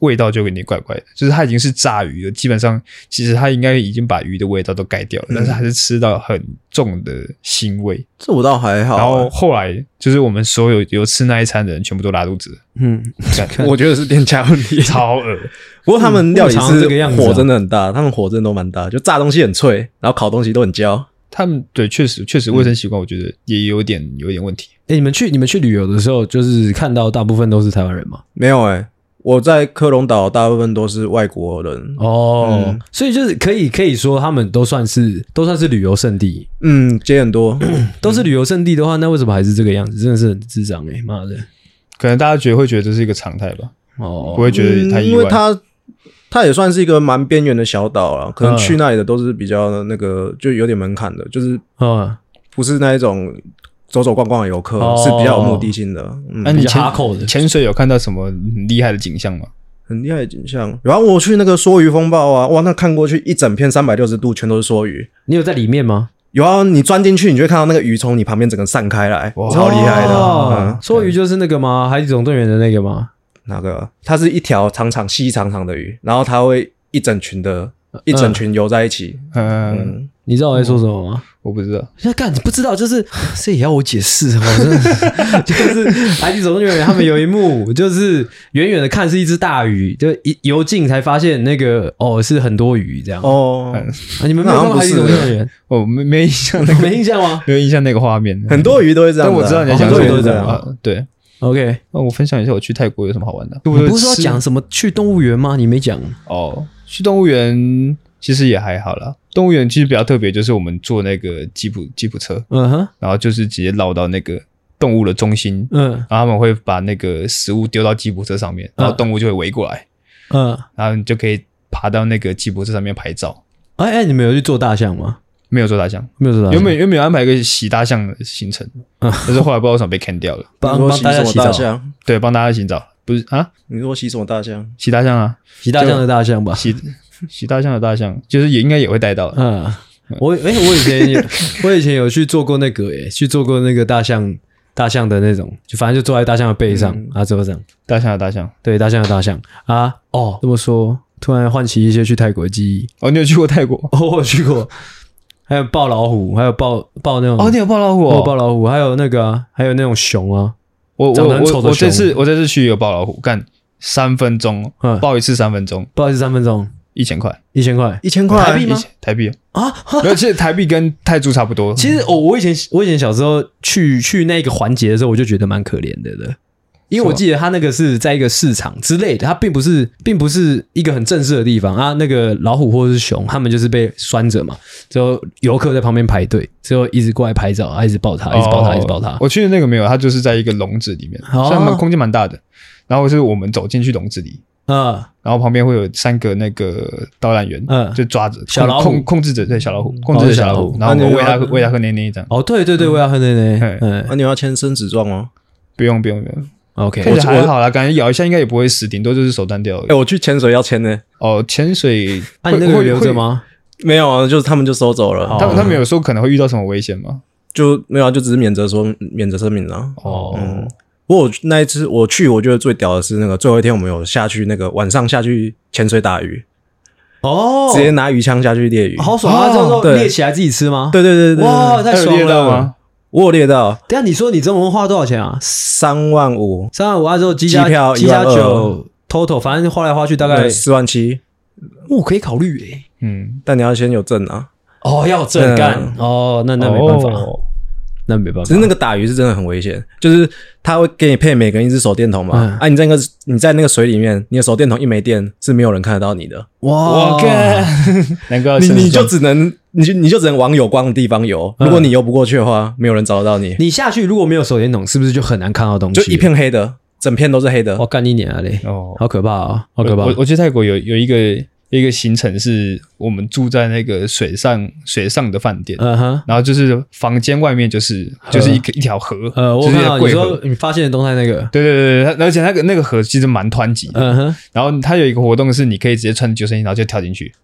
味道就有点怪怪的，就是它已经是炸鱼了，基本上其实它应该已经把鱼的味道都盖掉了，嗯、但是还是吃到很重的腥味。 这我倒还好、欸。 然后后来就是我们所有有吃那一餐的人全部都拉肚子了。 嗯，我觉得是店家问题， 超恶。 不过他们料理是火真的很大，他们火真的都蛮大，就炸东西很脆，然后烤东西都很焦。 他们对确实确实卫生习惯，我觉得也有点有点问题。 哎、欸，你们去你们去旅游的时候，就是看到大部分都是台湾人吗？ 没有哎、欸，我在科隆岛大部分都是外国人哦、嗯，所以就是可以可以说他们都算是都算是旅游胜地。 嗯，接很多都是旅游胜地的话，那为什么还是这个样子？真的是很智障哎、欸，妈的！ 可能大家觉得会觉得这是一个常态吧， 哦， 不会觉得太意外， 嗯、因为它。它也算是一个蛮边缘的小岛啦，可能去那里的都是比较那个，就有点门槛的，就是不是那一种走走逛逛的游客，哦、是比较有目的性的。 嗯，那、啊、你潜潜水有看到什么很厉害的景象吗？ 很厉害的景象，然后我去那个梭鱼风暴啊，哇，那看过去一整片三百六十度全都是梭鱼。 你有在里面吗？ 有啊，你钻进去，你就会看到那个鱼从你旁边整个散开来，超厉害的。嗯， 梭鱼就是那个吗？海底总动员的那个吗？ 哪个？它是一条长长、细长长的鱼，然后它会一整群的、一整群游在一起。 嗯，嗯你知道我在说什么吗？ 我不知道。 现在干你不知道，就是这也要我解释，我真的就是海底总动员他们有一幕，就是远远的看是一只大鱼，就一游近才发现那个哦是很多鱼这样。 哦， 嗯啊、你们没有看过海底总动员？ 哦，没没印象、那個， 没印象吗？ 没有印象那个画面。 很多鱼都会这样、啊， 但我知道你在讲很多鱼都是这样、 啊。对。 OK， 那我分享一下我去泰国有什么好玩的。 你不是说讲什么去动物园吗？你没讲哦。去动物园其实也还好啦。动物园其实比较特别，就是我们坐那个吉普吉普车， 嗯哼， 然后就是直接绕到那个动物的中心， 嗯， 然后他们会把那个食物丢到吉普车上面，然后动物就会围过来， 嗯， 然后你就可以爬到那个吉普车上面拍照。 哎哎，你们有去坐大象吗？ 没有做大象， 没有做大象。 原本原本有安排一个洗大象的行程，嗯、但是后来不知道为什么被 cancel 掉了。 帮帮大家洗大象， 对，帮大家洗澡，不是啊？ 你说洗什么大象？ 洗大象啊， 洗大象的大象吧？ 洗洗大象的大象，就是也应该也会带到的。 嗯，我哎、欸，我以前有我以前有去做过那个诶、欸，去做过那个大象大象的那种，就反正就坐在大象的背上、嗯、啊，怎么讲？ 大象的大象， 对，大象的大象啊。哦，这么说，突然唤起一些去泰国的记忆。 哦，你有去过泰国？ 哦，我有去过。还有抱老虎，还有抱抱那种哦，你有抱老虎、哦？ 我有抱老虎，还有那个、啊，还有那种熊啊。 我我我我这次我这次去有抱老虎，干三分钟，嗯，抱一次三分钟， 抱一次三分钟， 一千块， 一千块， 一千块台币吗？ 台币啊， 而且台币跟泰铢差不多。 其实我我以前我以前小时候去去那个环节的时候，我就觉得蛮可怜的的。因为我记得他那个是在一个市场之类的，他并不是并不是一个很正式的地方啊。那个老虎或者是熊，他们就是被拴着嘛，之后游客在旁边排队，之后一直过来拍照，一直抱他，一直抱他，一直抱他。 我去的那个没有，他就是在一个笼子里面， 哦、 虽然空间蛮大的。然后是我们走进去笼子里， 嗯， 然后旁边会有三个那个导览员， 嗯， 就抓着小老虎控控制着对小老虎，控制着小老虎，然后我们喂它喂它喝奶奶这样。 哦，对对对，喂它喝奶奶。 嗯，那你要签生死状吗？ 不用不用不用。 OK， 看起来还好啦，感觉咬一下应该也不会死，顶多就是手断掉了。 哎，我去潜水要签呢。 哦，潜水， 那你那个留着吗？ 没有啊，就是他们就收走了。 他们他们有说可能会遇到什么危险吗？ 就没有啊，就只是免责说免责声明啊。 哦， 嗯。不过那一次我去，我觉得最屌的是那个最后一天，我们有下去那个晚上下去潜水打鱼。 哦， 直接拿鱼枪下去猎鱼， 好爽啊！之后猎起来自己吃吗？ 对对对对， 哇，太爽了吗？ 我有猎到。 等一下你说你这种花多少钱啊？ 三万五， 三万五啊！之后机加机加酒 ，total 反正花来花去大概四万七。 我可以考虑诶， 嗯，但你要先有证啊。 哦，要有证干哦，那那没办法。那没办法， 只是那个打鱼是真的很危险，就是他会给你配每个人一支手电筒嘛，嗯、啊，你在那个你在那个水里面，你的手电筒一没电，是没有人看得到你的。 哇， 能够你你就只能你就你就只能往有光的地方游，如果你游不过去的话，没有人找得到你。 你下去如果没有手电筒，是不是就很难看到东西？ 就一片黑的，整片都是黑的。 我干你娘嘞！哦，好可怕啊、哦，好可怕！ 我 我, 我去泰国有有一个。一个行程是我们住在那个水上水上的饭店， 嗯哼， 然后就是房间外面就是就是一个一条河， 呃，我看到你说你发现的动态那个， 对对对对，而且那个那个河其实蛮湍急的， 嗯哼， 然后它有一个活动是你可以直接穿救生衣然后就跳进去，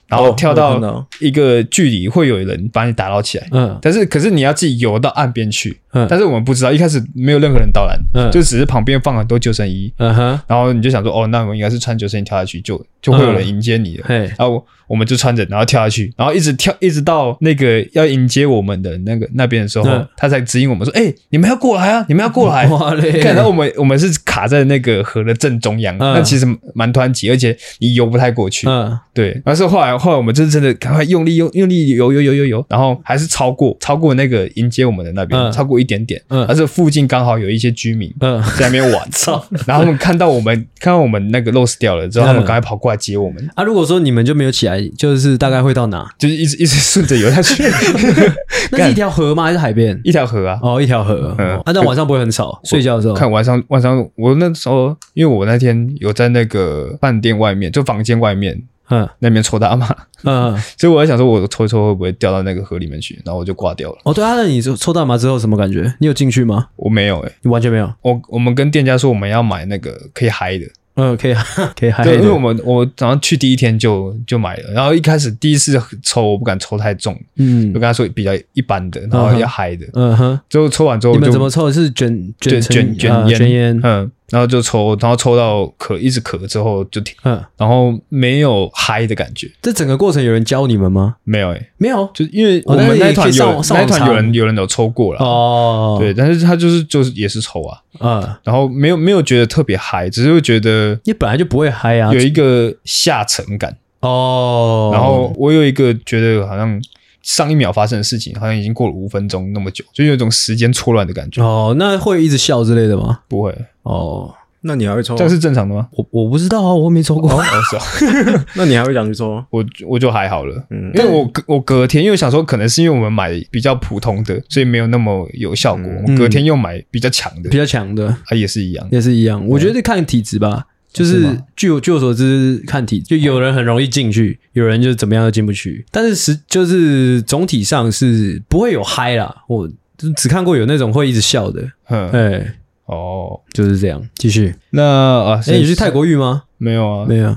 然后跳到一个距离会有人把你打捞起来，嗯，但是可是你要自己游到岸边去，嗯，但是我们不知道，一开始没有任何人导览，嗯，就只是旁边放很多救生衣，嗯哼，然后你就想说，哦，那我们应该是穿救生衣跳下去就就会有人迎接你了，嗯，然后我们就穿着，然后跳下去，然后一直跳，一直到那个要迎接我们的那个那边的时候，嗯，他才指引我们说，哎，欸，你们要过来啊，你们要过来，哇嘞！看到我们我们是卡在那个河的正中央，嗯，那其实蛮湍急，而且你游不太过去，嗯，对，但是后来后来我们就是真的赶快用力用用力游游游游游，然后还是超过超过那个迎接我们的那边，嗯，超过一点点，嗯，但是附近刚好有一些居民，嗯，在那边玩，操，然后他们看到我们看到我们那个 loss 掉了之后，他们赶快跑过来接我们。 啊，如果说你们就没有起来，就是大概会到哪？ 就是一直一直顺着游下去。 那是一条河吗？还是海边？ 一条河啊。 哦，一条河。嗯，啊，但晚上不会很吵，睡觉的时候。 看晚上晚上，我那时候因为我那天有在那个饭店外面，就房间外面。嗯，那边抽大麻，嗯，所以我在想说，我抽一抽会不会掉到那个河里面去，然后我就挂掉了。 哦，对啊，那你抽大麻之后什么感觉？你有进去吗？ 我没有诶、欸， 你完全没有。 我我们跟店家说我们要买那个可以嗨的， 嗯，可以可以嗨的。 对，因为我们我早上去第一天就就买了，然后一开始第一次抽我不敢抽太重，嗯，就跟他说比较一般的，然后要嗨的，嗯哼。最后抽完之后， 你们怎么抽？是卷卷卷卷烟，卷烟， 嗯。然后就抽，然后抽到渴，一直渴之后就停，嗯，然后没有嗨的感觉。 这整个过程有人教你们吗？ 没有诶、欸， 没有， 就因为我们那一团有那一团有人有人有抽过了哦，对，但是他就是就是也是抽啊，嗯，然后没有没有觉得特别嗨，只是会觉得你本来就不会嗨啊， 有一个下沉感哦，然后我有一个觉得好像。上一秒发生的事情好像已经过了五分钟那么久，就有一种时间错乱的感觉。 哦，那会一直笑之类的吗？ 不会。 哦，那你还会抽？ 这样是正常的吗？ 我我不知道啊，我没抽过。 哦，是啊。 那你还会想去抽？ 我我就还好了，嗯，因为我我隔天因为想说可能是因为我们买比较普通的，所以没有那么有效果。嗯、我隔天又买比较强的， 比较强的， 啊也是一样， 也是一样。我觉得看体质吧。就是据我据我所知，看体就有人很容易进去，有人就怎么样都进不去。但是实就是总体上是不会有嗨啦，我只看过有那种会一直笑的。嗯，哎，哦，就是这样。继续。 那啊， 哎，你去泰国浴吗？ 没有啊， 没有。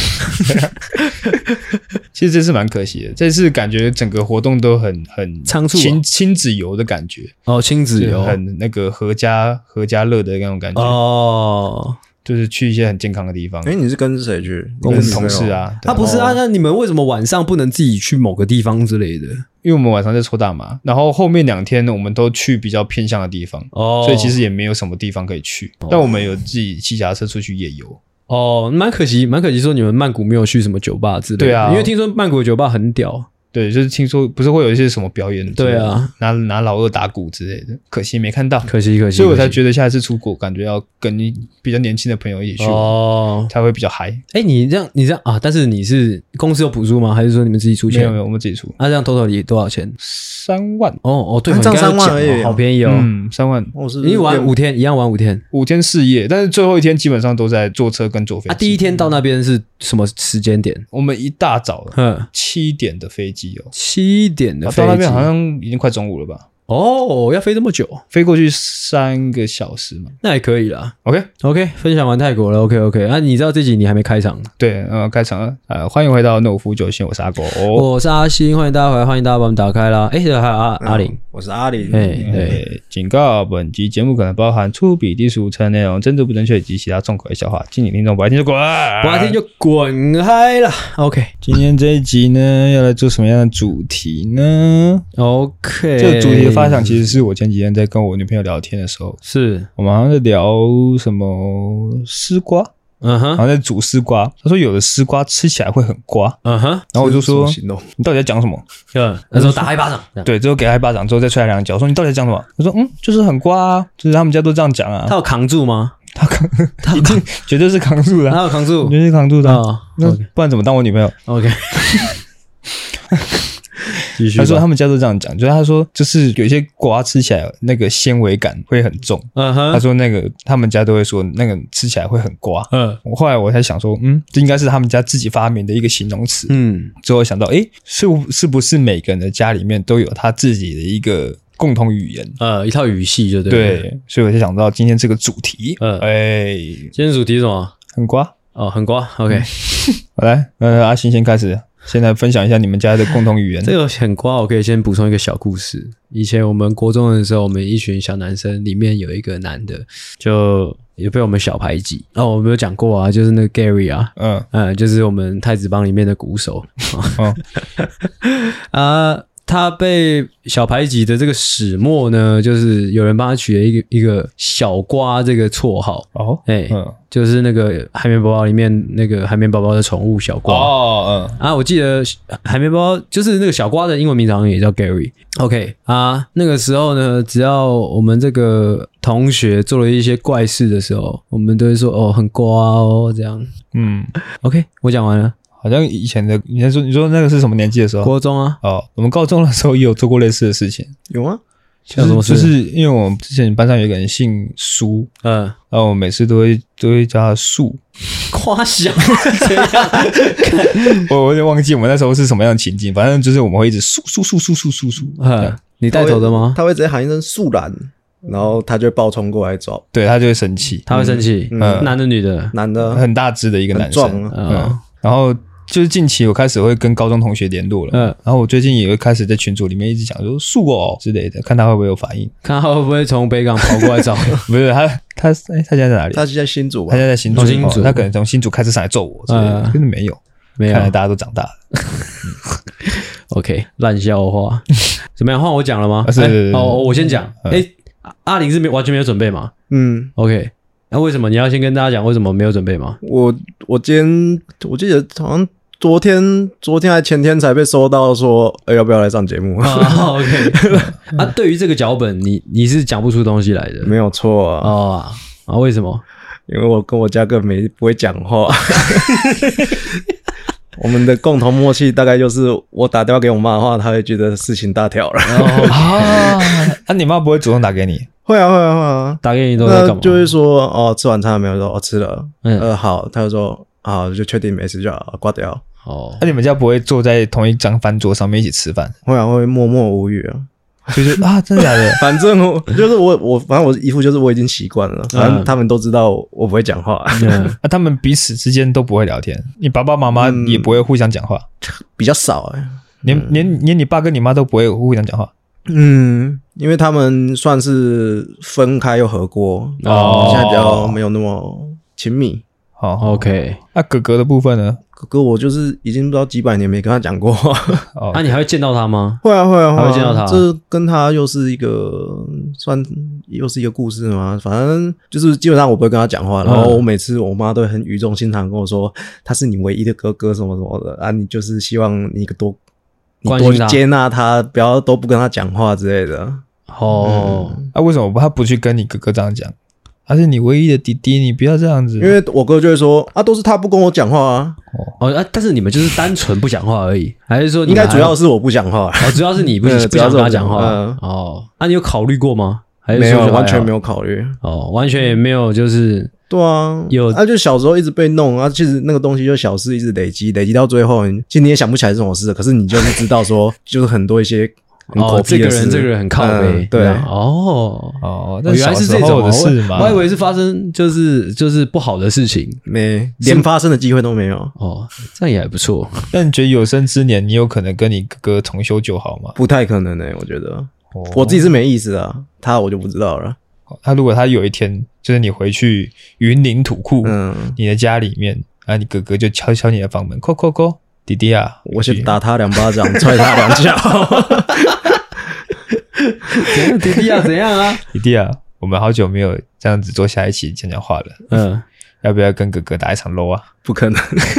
其实这次蛮可惜的，这次感觉整个活动都很很仓促、啊， 亲亲子游的感觉。 哦，亲子游， 很那个合家合家乐的那种感觉。哦。就是去一些很健康的地方。 哎、欸，你是跟谁去？ 跟同事啊。 他、啊、不是啊，那你们为什么晚上不能自己去某个地方之类的？ 因为我们晚上在抽大麻，然后后面两天呢，我们都去比较偏向的地方，哦，所以其实也没有什么地方可以去。哦、但我们有自己骑脚踏车出去夜游。 哦，蛮可惜，蛮可惜，说你们曼谷没有去什么酒吧之类的。 对啊， 因为听说曼谷的酒吧很屌。 对，就是听说不是会有一些什么表演， 对啊， 拿拿老二打鼓之类的，可惜没看到， 可惜可惜， 所以我才觉得下一次出国，感觉要跟你比较年轻的朋友一起去，哦，才会比较嗨。 哎、欸，你这样你这样啊？但是你是公司有补助吗？还是说你们自己出钱？ 没有没有，我们自己出。 那、啊、这样 total 多少钱？ 三万。 哦哦，对， 这样三万而已， 好便宜哦。 嗯，三万。 我是你玩五天，一样玩五天， 五天四夜，但是最后一天基本上都在坐车跟坐飞机。 啊，第一天到那边是什么时间点？ 我们一大早，嗯，七点的飞机哦， 七。一点的飞机、 啊、到那边好像已经快中午了吧？ 哦，要飞这么久， 飞过去三个小时嘛， 那也可以啦。 OK OK， 分享完泰国了 ，OK OK。啊，你知道这集你还没开场？ 对，呃，开场了。呃，欢迎回到诺夫酒线，我是阿狗， 我是阿星，欢迎大家回来，欢迎大家把我们打开啦。哎，还有阿阿玲， 我是阿玲。 哎对， 警告：本集节目可能包含粗鄙、低俗、成人内容、政治不正确以及其他重口味笑话，敬请听众不爱听就滚， 不爱听就滚开了。OK， 今天这一集呢，要来做什么样的主题呢 ？OK， 这个主题的发想其实是我前几天在跟我女朋友聊天的时候， 是我们好像在聊什么丝瓜。嗯哼，好像在煮丝瓜。他说有的丝瓜吃起来会很瓜。嗯哼，然后我就说你到底在讲什么？ 嗯，那时候打他一巴掌。 对，之后给他一巴掌之后再踹他两脚，说你到底在讲什么？他说嗯，就是很瓜啊，就是他们家都这样讲啊。 他有扛住吗？ 他扛，他一定绝对是扛住的。 他有扛住， 绝对是扛住的。哦、那不然怎么当我女朋友 ？OK。 他说他们家都这样讲，就是他说就是有些瓜吃起来那个纤维感会很重。嗯哼，他说那个他们家都会说那个吃起来会很瓜。嗯，我后来我才想说，嗯，这应该是他们家自己发明的一个形容词。嗯，之后想到，诶，是是不是每个人的家里面都有他自己的一个共同语言？ 呃，一套语系就对。 对，所以我就想到今天这个主题。嗯，哎， 今天主题是什么？ 很瓜。 哦，很瓜 ，OK， 好来，呃，阿星先开始。 先来分享一下你们家的共同语言。 这个很瓜，我可以先补充一个小故事。以前我们国中的时候，我们一群小男生，里面有一个男的，就也被我们小排挤。哦，我没有讲过啊，就是那个 Gary 啊，嗯嗯，就是我们太子帮里面的鼓手。哦，啊。他被小排挤的这个始末呢，就是有人帮他取了一个一个小瓜这个绰号哦，哎、欸嗯，就是那个海绵宝宝里面那个海绵宝宝的宠物小瓜哦，嗯啊，我记得海绵宝宝就是那个小瓜的英文名好像也叫 Gary。OK 啊，那个时候呢，只要我们这个同学做了一些怪事的时候，我们都会说哦很瓜哦这样。嗯 ，OK， 我讲完了。 好像以前的，你说你说那个是什么年纪的时候？ 国中啊。 哦，我们高中的时候也有做过类似的事情。 有吗？ 就是、就是因为我们之前班上有一个人姓苏，嗯，然后我每次都会都会叫他树。 夸小，这样我我有点忘记我们那时候是什么样的情境，反正就是我们会一直树树树树树树树。嗯， 你带头的吗？ 他会直接喊一声树懒。然后他就会暴冲过来抓， 对他就会生气， 他会生气。嗯，男的女的？ 男的， 很大只的一个男生。 很壮啊、 嗯，然后。就是近期我开始会跟高中同学联络了，嗯，然后我最近也会开始在群组里面一直讲说树哦之类的，看他会不会有反应， 看他会不会从北港跑过来找你。 不是他他哎、欸、他现在在哪里？ 他是在新竹吧， 他现在在新竹， 哦、新竹、 哦，他可能从新竹开车上来揍我之类的，真的、嗯、没有， 没有， 看来大家都长大了。 OK， 烂笑话，怎么样？换我讲了吗？ 啊、是, 是, 是, 是， 哦，我先讲。哎、欸，阿玲是没完全没有准备吗？嗯 ，OK。那为什么你要先跟大家讲为什么没有准备吗？ 我我今天我记得好像。昨天，昨天还前天才被收到说，欸、要不要来上节目？ 哦 OK 啊，对于这个脚本，你你是讲不出东西来的， 没有错啊。 哦啊，为什么？ 因为我跟我家哥没不会讲话。我们的共同默契大概就是我打电话给我妈的话，她会觉得事情大条了。 哦啊，那、啊、你妈不会主动打给你？ 会啊会啊会啊， 打给你都在干嘛？ 就会说哦，吃晚餐了没有？说哦吃了，嗯呃好，他就说好，就确定没事就好，挂掉。 哦，那、啊、你们家不会坐在同一张饭桌上面一起吃饭？ 会啊，会默默无语啊， 就是啊，真的假的？ 反正我就是我我反正我衣服就是我已经习惯了，反正他们都知道我不会讲话。 嗯，啊，他们彼此之间都不会聊天，你爸爸妈妈也不会互相讲话， 嗯、比较少哎、欸， 连连连你爸跟你妈都不会互相讲话。 嗯，因为他们算是分开又合过，哦，现在比较没有那么亲密。 好 ，OK。那哥哥的部分呢？ 哥哥，我就是已经不知道几百年没跟他讲过话。 哦，那、啊、你还会见到他吗？ 会啊，会啊， 还会见到他。 这跟他又是一个算又是一个故事吗？反正就是基本上我不会跟他讲话，然后我每次我妈都会很语重心长跟我说，他是你唯一的哥哥什么什么的啊，你就是希望你多你多接纳他，不要都不跟他讲话之类的。 哦， 嗯、啊，为什么他不去跟你哥哥这样讲？他是你唯一的弟弟，你不要这样子。 因为我哥就会说啊，都是他不跟我讲话啊。 哦啊，但是你们就是单纯不讲话而已，还是说你应该主要是我不讲话？ 哦，主要是你不不想跟他讲话。嗯、哦，那、啊、你有考虑过吗？还是没有，完全没有考虑。 哦，完全也没有，就是对啊， 有啊，就小时候一直被弄啊，其实那个东西就小事一直累积，累积到最后，其实你也想不起来是什么事，可是你就是知道说，就是很多一些。 哦，这个人这个人很靠北、 嗯，对， 哦哦， 原来是这种的事嘛， 我还以为是发生就是就是不好的事情， 没连发生的机会都没有。 哦，这样也还不错。 但你觉得有生之年你有可能跟你哥哥重修旧好吗？ 不太可能诶、欸，我觉得、哦、我自己是没意思啊，他我就不知道了。 他如果他有一天就是你回去云林土库，嗯，你的家里面啊，你哥哥就敲敲你的房门，扣扣扣，弟弟啊， 我先打他两巴掌，踹他两脚。 怎样，弟弟啊？怎样啊？ 弟弟啊，我们好久没有这样子坐下一起讲讲话了。嗯，要不要跟哥哥打一场 low 啊？ 不可能。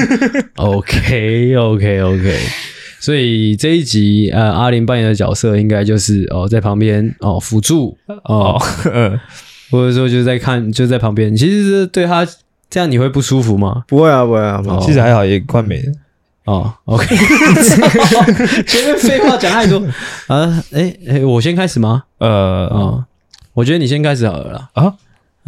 OK OK OK， 所以这一集呃，阿林扮演的角色应该就是哦，在旁边哦辅助哦，嗯，或者说就是在看，就在旁边。其实是对他这样，你会不舒服吗？ 不会啊，不会啊， 哦、其实还好，也快没了。 哦 ，OK， 前面废话讲太多啊！哎、欸、哎、欸，我先开始吗？呃，哦，我觉得你先开始好了啦。啊，哎，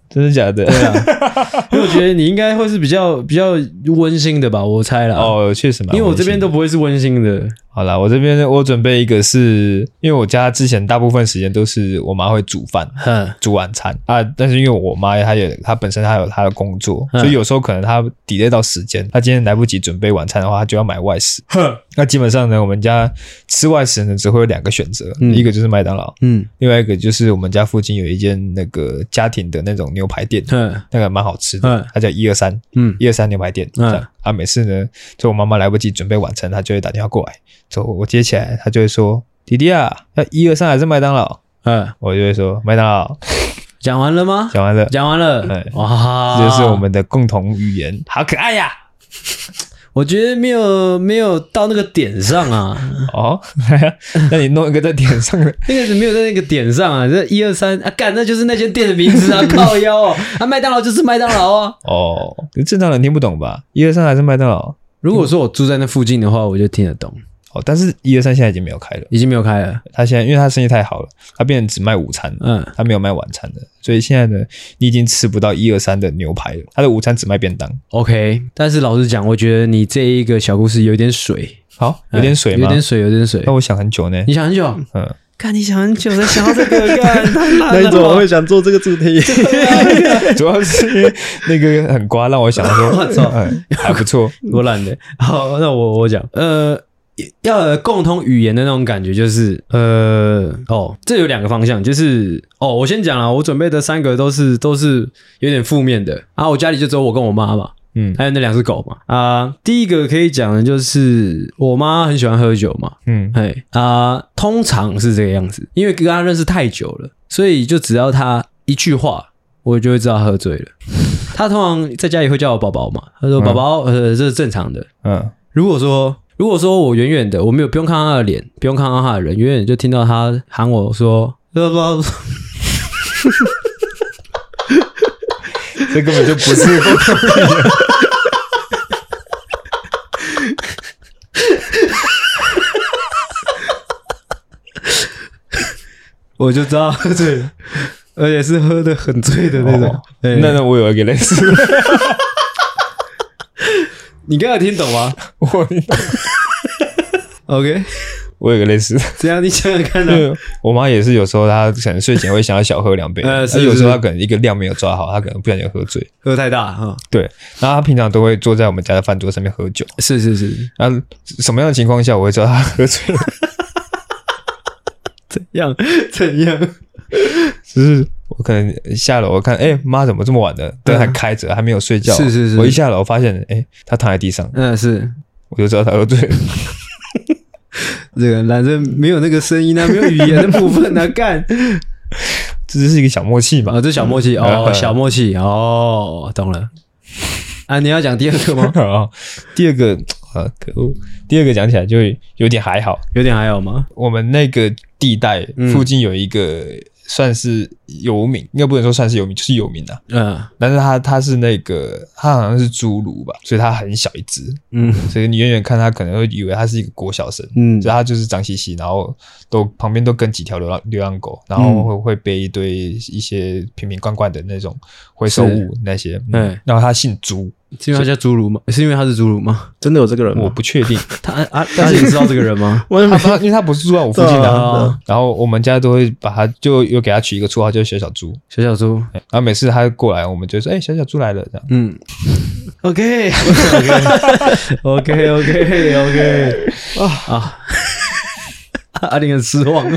真的假的？ 对啊，因为我觉得你应该会是比较比较温馨的吧，我猜啦。 哦，确实蛮温馨的， 因为我这边都不会是温馨的。 好啦，我这边我准备一个是，因为我家之前大部分时间都是我妈会煮饭，煮晚餐啊。但是因为我妈她有她本身她有她的工作，所以有时候可能她 delay 到时间，她今天来不及准备晚餐的话，她就要买外食。那基本上呢，我们家吃外食呢只会有两个选择，嗯、一个就是麦当劳，嗯，另外一个就是我们家附近有一间那个家庭的那种牛排店，那个蛮好吃的，它叫一二三，嗯，一二三牛排店，嗯。啊，每次呢，就我妈妈来不及准备晚餐，她就会打电话过来，之后我接起来，她就会说：“弟弟啊，要一二三还是麦当劳？”嗯，我就会说麦当劳。 讲完了吗？ 讲完了， 讲完了。嗯，哇， 这就是我们的共同语言，好可爱呀！ 我觉得没有没有到那个点上啊。 哦，那你弄一个在点上的， 那个是没有在那个点上啊。这一二三啊，干，那就是那间店的名字啊，靠腰哦。啊，麦当劳就是麦当劳啊。 哦，正常人听不懂吧？一二三还是麦当劳？ 如果说我住在那附近的话，我就听得懂。 哦，但是一二三现在已经没有开了， 已经没有开了。 他现在因为他生意太好了，他变成只卖午餐，嗯，他没有卖晚餐的，所以现在呢，你已经吃不到一二三的牛排了。他的午餐只卖便当。 OK， 但是老实讲，我觉得你这一个小故事有点水， 好，有点水吗？ 有点水，有点水。 那我想很久呢。 你想很久？嗯。看你想很久才想到这个，干太难了。 那你怎么会想做这个主题？ 主要是因为那个很瓜，让我想说，我操、嗯，还不错， 多懒的。好，那我我讲，呃，要有共同语言的那种感觉，就是呃，哦，这有两个方向，就是哦，我先讲了，我准备的三个都是都是有点负面的啊。我家里就只有我跟我妈嘛。嗯，还有那两只狗嘛啊、呃，第一个可以讲的就是我妈很喜欢喝酒嘛，嗯，嘿啊、呃，通常是这个样子，因为跟她认识太久了，所以就只要她一句话，我就会知道她喝醉了。她通常在家里会叫我宝宝嘛，她说宝宝、嗯，呃，这是正常的。嗯，如果说如果说我远远的，我没有不用看到她的脸，不用看到她的人，远远就听到她喊我说宝宝。 这根本就不是共同语言。 我就知道喝醉了，而且是喝得很醉的那种。哦、 那那我有一个类似的， 你刚才听懂吗？ 我听懂。 OK。 我有个类似的， 这样你想想看呢？ 我妈也是，有时候她可能睡前会想要小喝两杯，呃，是有时候她可能一个量没有抓好，她可能不小心喝醉， 喝太大哈。 对，然后她平常都会坐在我们家的饭桌上面喝酒， 是是是。 然后什么样的情况下我会知道她喝醉了？ 怎样怎样？ 就是我可能下楼，我看，哎，妈怎么这么晚了？灯还开着，还没有睡觉。 是是是。 我一下楼发现，哎，她躺在地上， 嗯，是， 我就知道她喝醉了。 这个男生没有那个声音啊，没有语言的部分啊，干， 这就是一个小默契嘛。 啊、哦，这小默契哦，小默契哦，懂了。啊，你要讲第二个吗？ 哦、第二个啊，可恶，第二个讲起来就有点还好， 有点还好吗？ 我们那个地带附近有一个。嗯算是游民，应该不能说算是游民，就是游民啊。嗯，但是他他是那个，他好像是侏儒吧，所以他很小一只。嗯，所以你远远看他可能会以为他是一个国小生。嗯，所以他就是脏兮兮，然后都旁边都跟几条流浪流浪狗，然后会、嗯、会背一堆一些瓶瓶罐罐的那种回收物那些。嗯，然后他姓朱。 是因为他叫侏儒吗？是因为他是侏儒吗？ 真的有这个人吗？ 我不确定。 他啊，但是你知道这个人吗？ 他因为他不是住在我附近的、啊，然后我们家都会把他就又给他取一个绰号，叫小小猪。 小小猪。 然后每次他过来，我们就说：“哎、欸，小小猪来了。”这样。嗯。 OK OK OK OK OK 啊啊！阿玲很失望。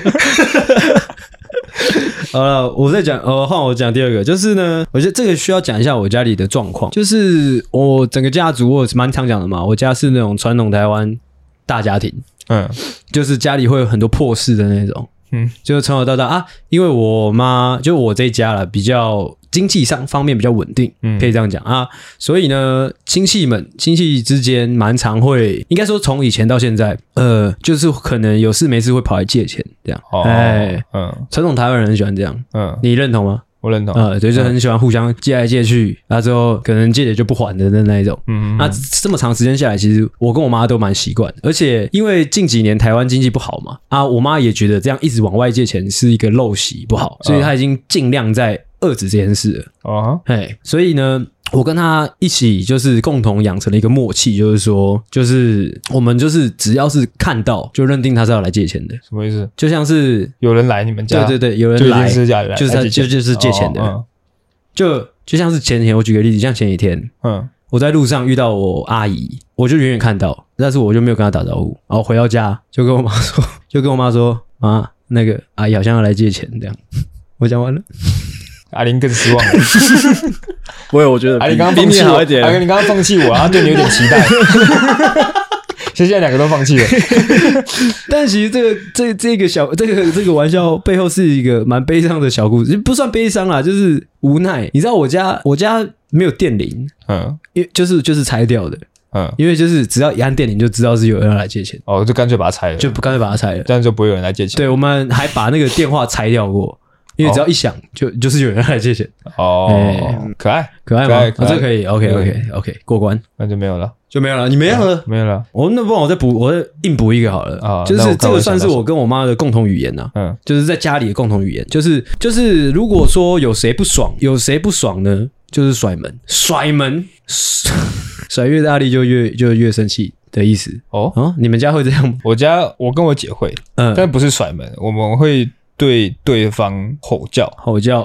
好了，我再讲，呃，换我讲第二个，就是呢，我觉得这个需要讲一下我家里的状况，就是我整个家族，我蛮常讲的嘛，我家是那种传统台湾大家庭，嗯，就是家里会有很多破事的那种，嗯，就是从小到大啊，因为我妈就我这一家啦，比较经济上方面比较稳定，嗯，可以这样讲啊，所以呢，亲戚们亲戚之间蛮常会，应该说从以前到现在，呃，就是可能有事没事会跑来借钱这样，哦，哎，嗯，传统台湾人很喜欢这样，嗯，你认同吗？ 我认同， 呃，对，就很喜欢互相借来借去，然后之后可能借了就不还的那一种。嗯，那这么长时间下来，其实我跟我妈都蛮习惯，而且因为近几年台湾经济不好嘛，啊，我妈也觉得这样一直往外借钱是一个陋习不好，所以她已经尽量在遏制这件事了。 哦， 嘿，所以呢，我跟他一起就是共同养成了一个默契，就是说，就是我们就是只要是看到就认定他是要来借钱的。 什么意思？ 就像是有人来你们家， 对对对，有人来就来就是他就就是借钱的， 哦嗯、 就就像是前几天，我举个例子，像前几天，嗯，我在路上遇到我阿姨，我就远远看到，但是我就没有跟她打招呼，然后回到家就跟我妈说，就跟我妈说，妈，那个阿姨好像要来借钱这样。我讲完了。 阿玲更失望了。 不会，我觉得阿玲刚刚放弃我，阿玲你刚刚放弃我，然后对你有点期待。现在两个都放弃了。 但其实这个这这个小这个这个玩笑背后是一个蛮悲伤的小故事，不算悲伤啦，就是无奈。你知道我家我家没有电铃，嗯，因为就是就是拆掉的。嗯，因为就是只要一按电铃就知道是有人要来借钱， 哦，就干脆把它拆了， 就干脆把它拆了， 这样就不会有人来借钱。 对，我们还把那个电话拆掉过。因为只要一响就就是有人来借钱哦、欸，可爱可爱吗？可爱可爱、哦、这可以 ，OK OK OK 过关， 那就没有了， 就没有了，你没有了， 没有了。 我、哦、那不然我再补，我再硬补一个好了啊，就是这个算是我跟我妈的共同语言呐、啊，嗯，就是在家里的共同语言，就是就是如果说有谁不爽，有谁不爽呢，就是甩门，甩门，甩越大力就越就越生气。的意思哦哦，你们家会这样吗？ 我家我跟我姐会，嗯，但不是甩门，我们会对对方吼叫， 吼叫，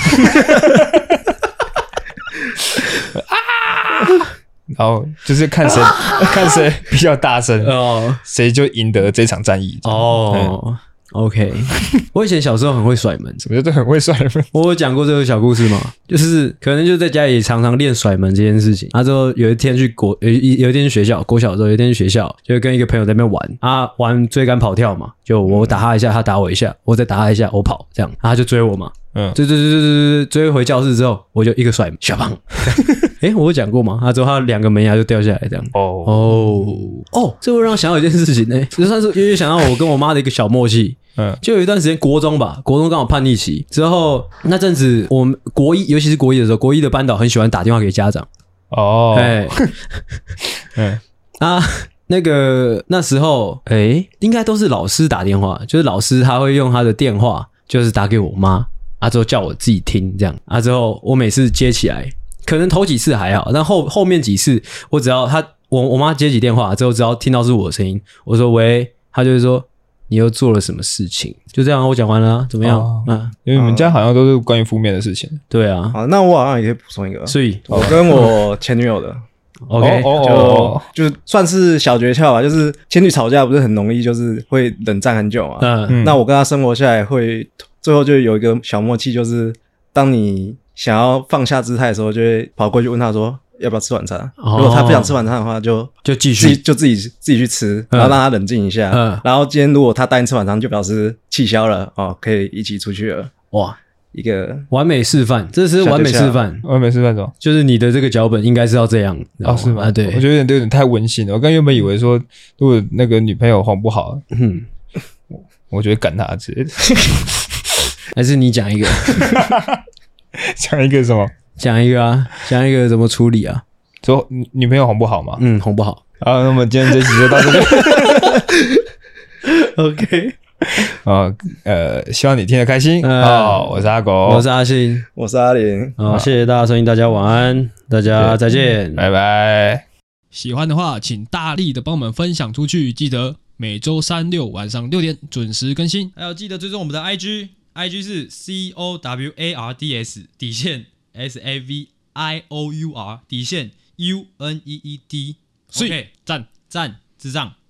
啊，然后就是看谁、啊、看谁比较大声哦，谁就赢得这场战役哦。嗯OK， 我以前小时候很会甩门， 什么叫做很会甩门？ 我有讲过这个小故事吗？就是可能就在家里常常练甩门这件事情。啊，之后有一天去国有有一天去学校，国小的时候有一天去学校，就跟一个朋友在那边玩啊，玩追赶跑跳嘛，就我打他一下，他打我一下，我再打他一下，我跑这样，啊、他就追我嘛。嗯，追追追追追追回教室之后，我就一个甩小胖。诶，我有讲过吗？他之后他两个门牙就掉下来这样。哦哦哦，这会让我想到一件事情呢，就算是因为想到我跟我妈的一个小默契。嗯，就有一段时间国中吧，国中刚好叛逆期之后，那阵子我们国一，尤其是国一的时候，国一的班导很喜欢打电话给家长。哦，哎，嗯啊，那个那时候，哎，应该都是老师打电话，就是老师他会用他的电话，就是打给我妈，啊之后叫我自己听这样，啊之后我每次接起来，可能头几次还好，但后后面几次，我只要他我我妈接起电话之后，只要听到是我的声音，我说喂，他就会说。你又做了什么事情？就这样，我讲完了、啊，怎么样？哦、 嗯，因为你们家好像都是关于负面的事情。 对啊， 好，那我好像也可以补充一个， 所以我跟我前女友的 ，OK， 就、哦、就算是小诀窍吧，就是前女吵架不是很容易，就是会冷战很久嘛。嗯，那我跟她生活下来会，最后就有一个小默契，就是当你想要放下姿态的时候，就会跑过去问她说。要不要吃晚餐？哦、如果他不想吃晚餐的话就， 就就继续就自己自己去吃，然后让他冷静一下。嗯，然后今天如果他答应吃晚餐，就表示气消了哦，可以一起出去了。哇，一个完美示范，这是完美示范。 完美示范什么？ 就是你的这个脚本应该是要这样。 哦，是吗？ 啊，对， 我觉得有点有点太温馨了。我刚原本以为说，如果那个女朋友哄不好，嗯，我就会赶她之类的。 还是你讲一个？ 讲一个什么？ 讲一个啊，讲一个怎么处理啊？ 说女朋友哄不好吗？ 嗯，哄不好。 好，那我们今天这集就到这里。 OK， 啊，呃，希望你听得开心。好、嗯，我是阿狗， 我是阿信， 我是阿玲。 好，谢谢大家收听，大家晚安，大家再见， 拜拜。 喜欢的话，请大力的帮我们分享出去，记得每周三六晚上六点准时更新，还有记得追踪我们的 I G，I G 是 C O W A R D S 底线 S A V I O U R 底线 U N E E D， 所以赞赞智障。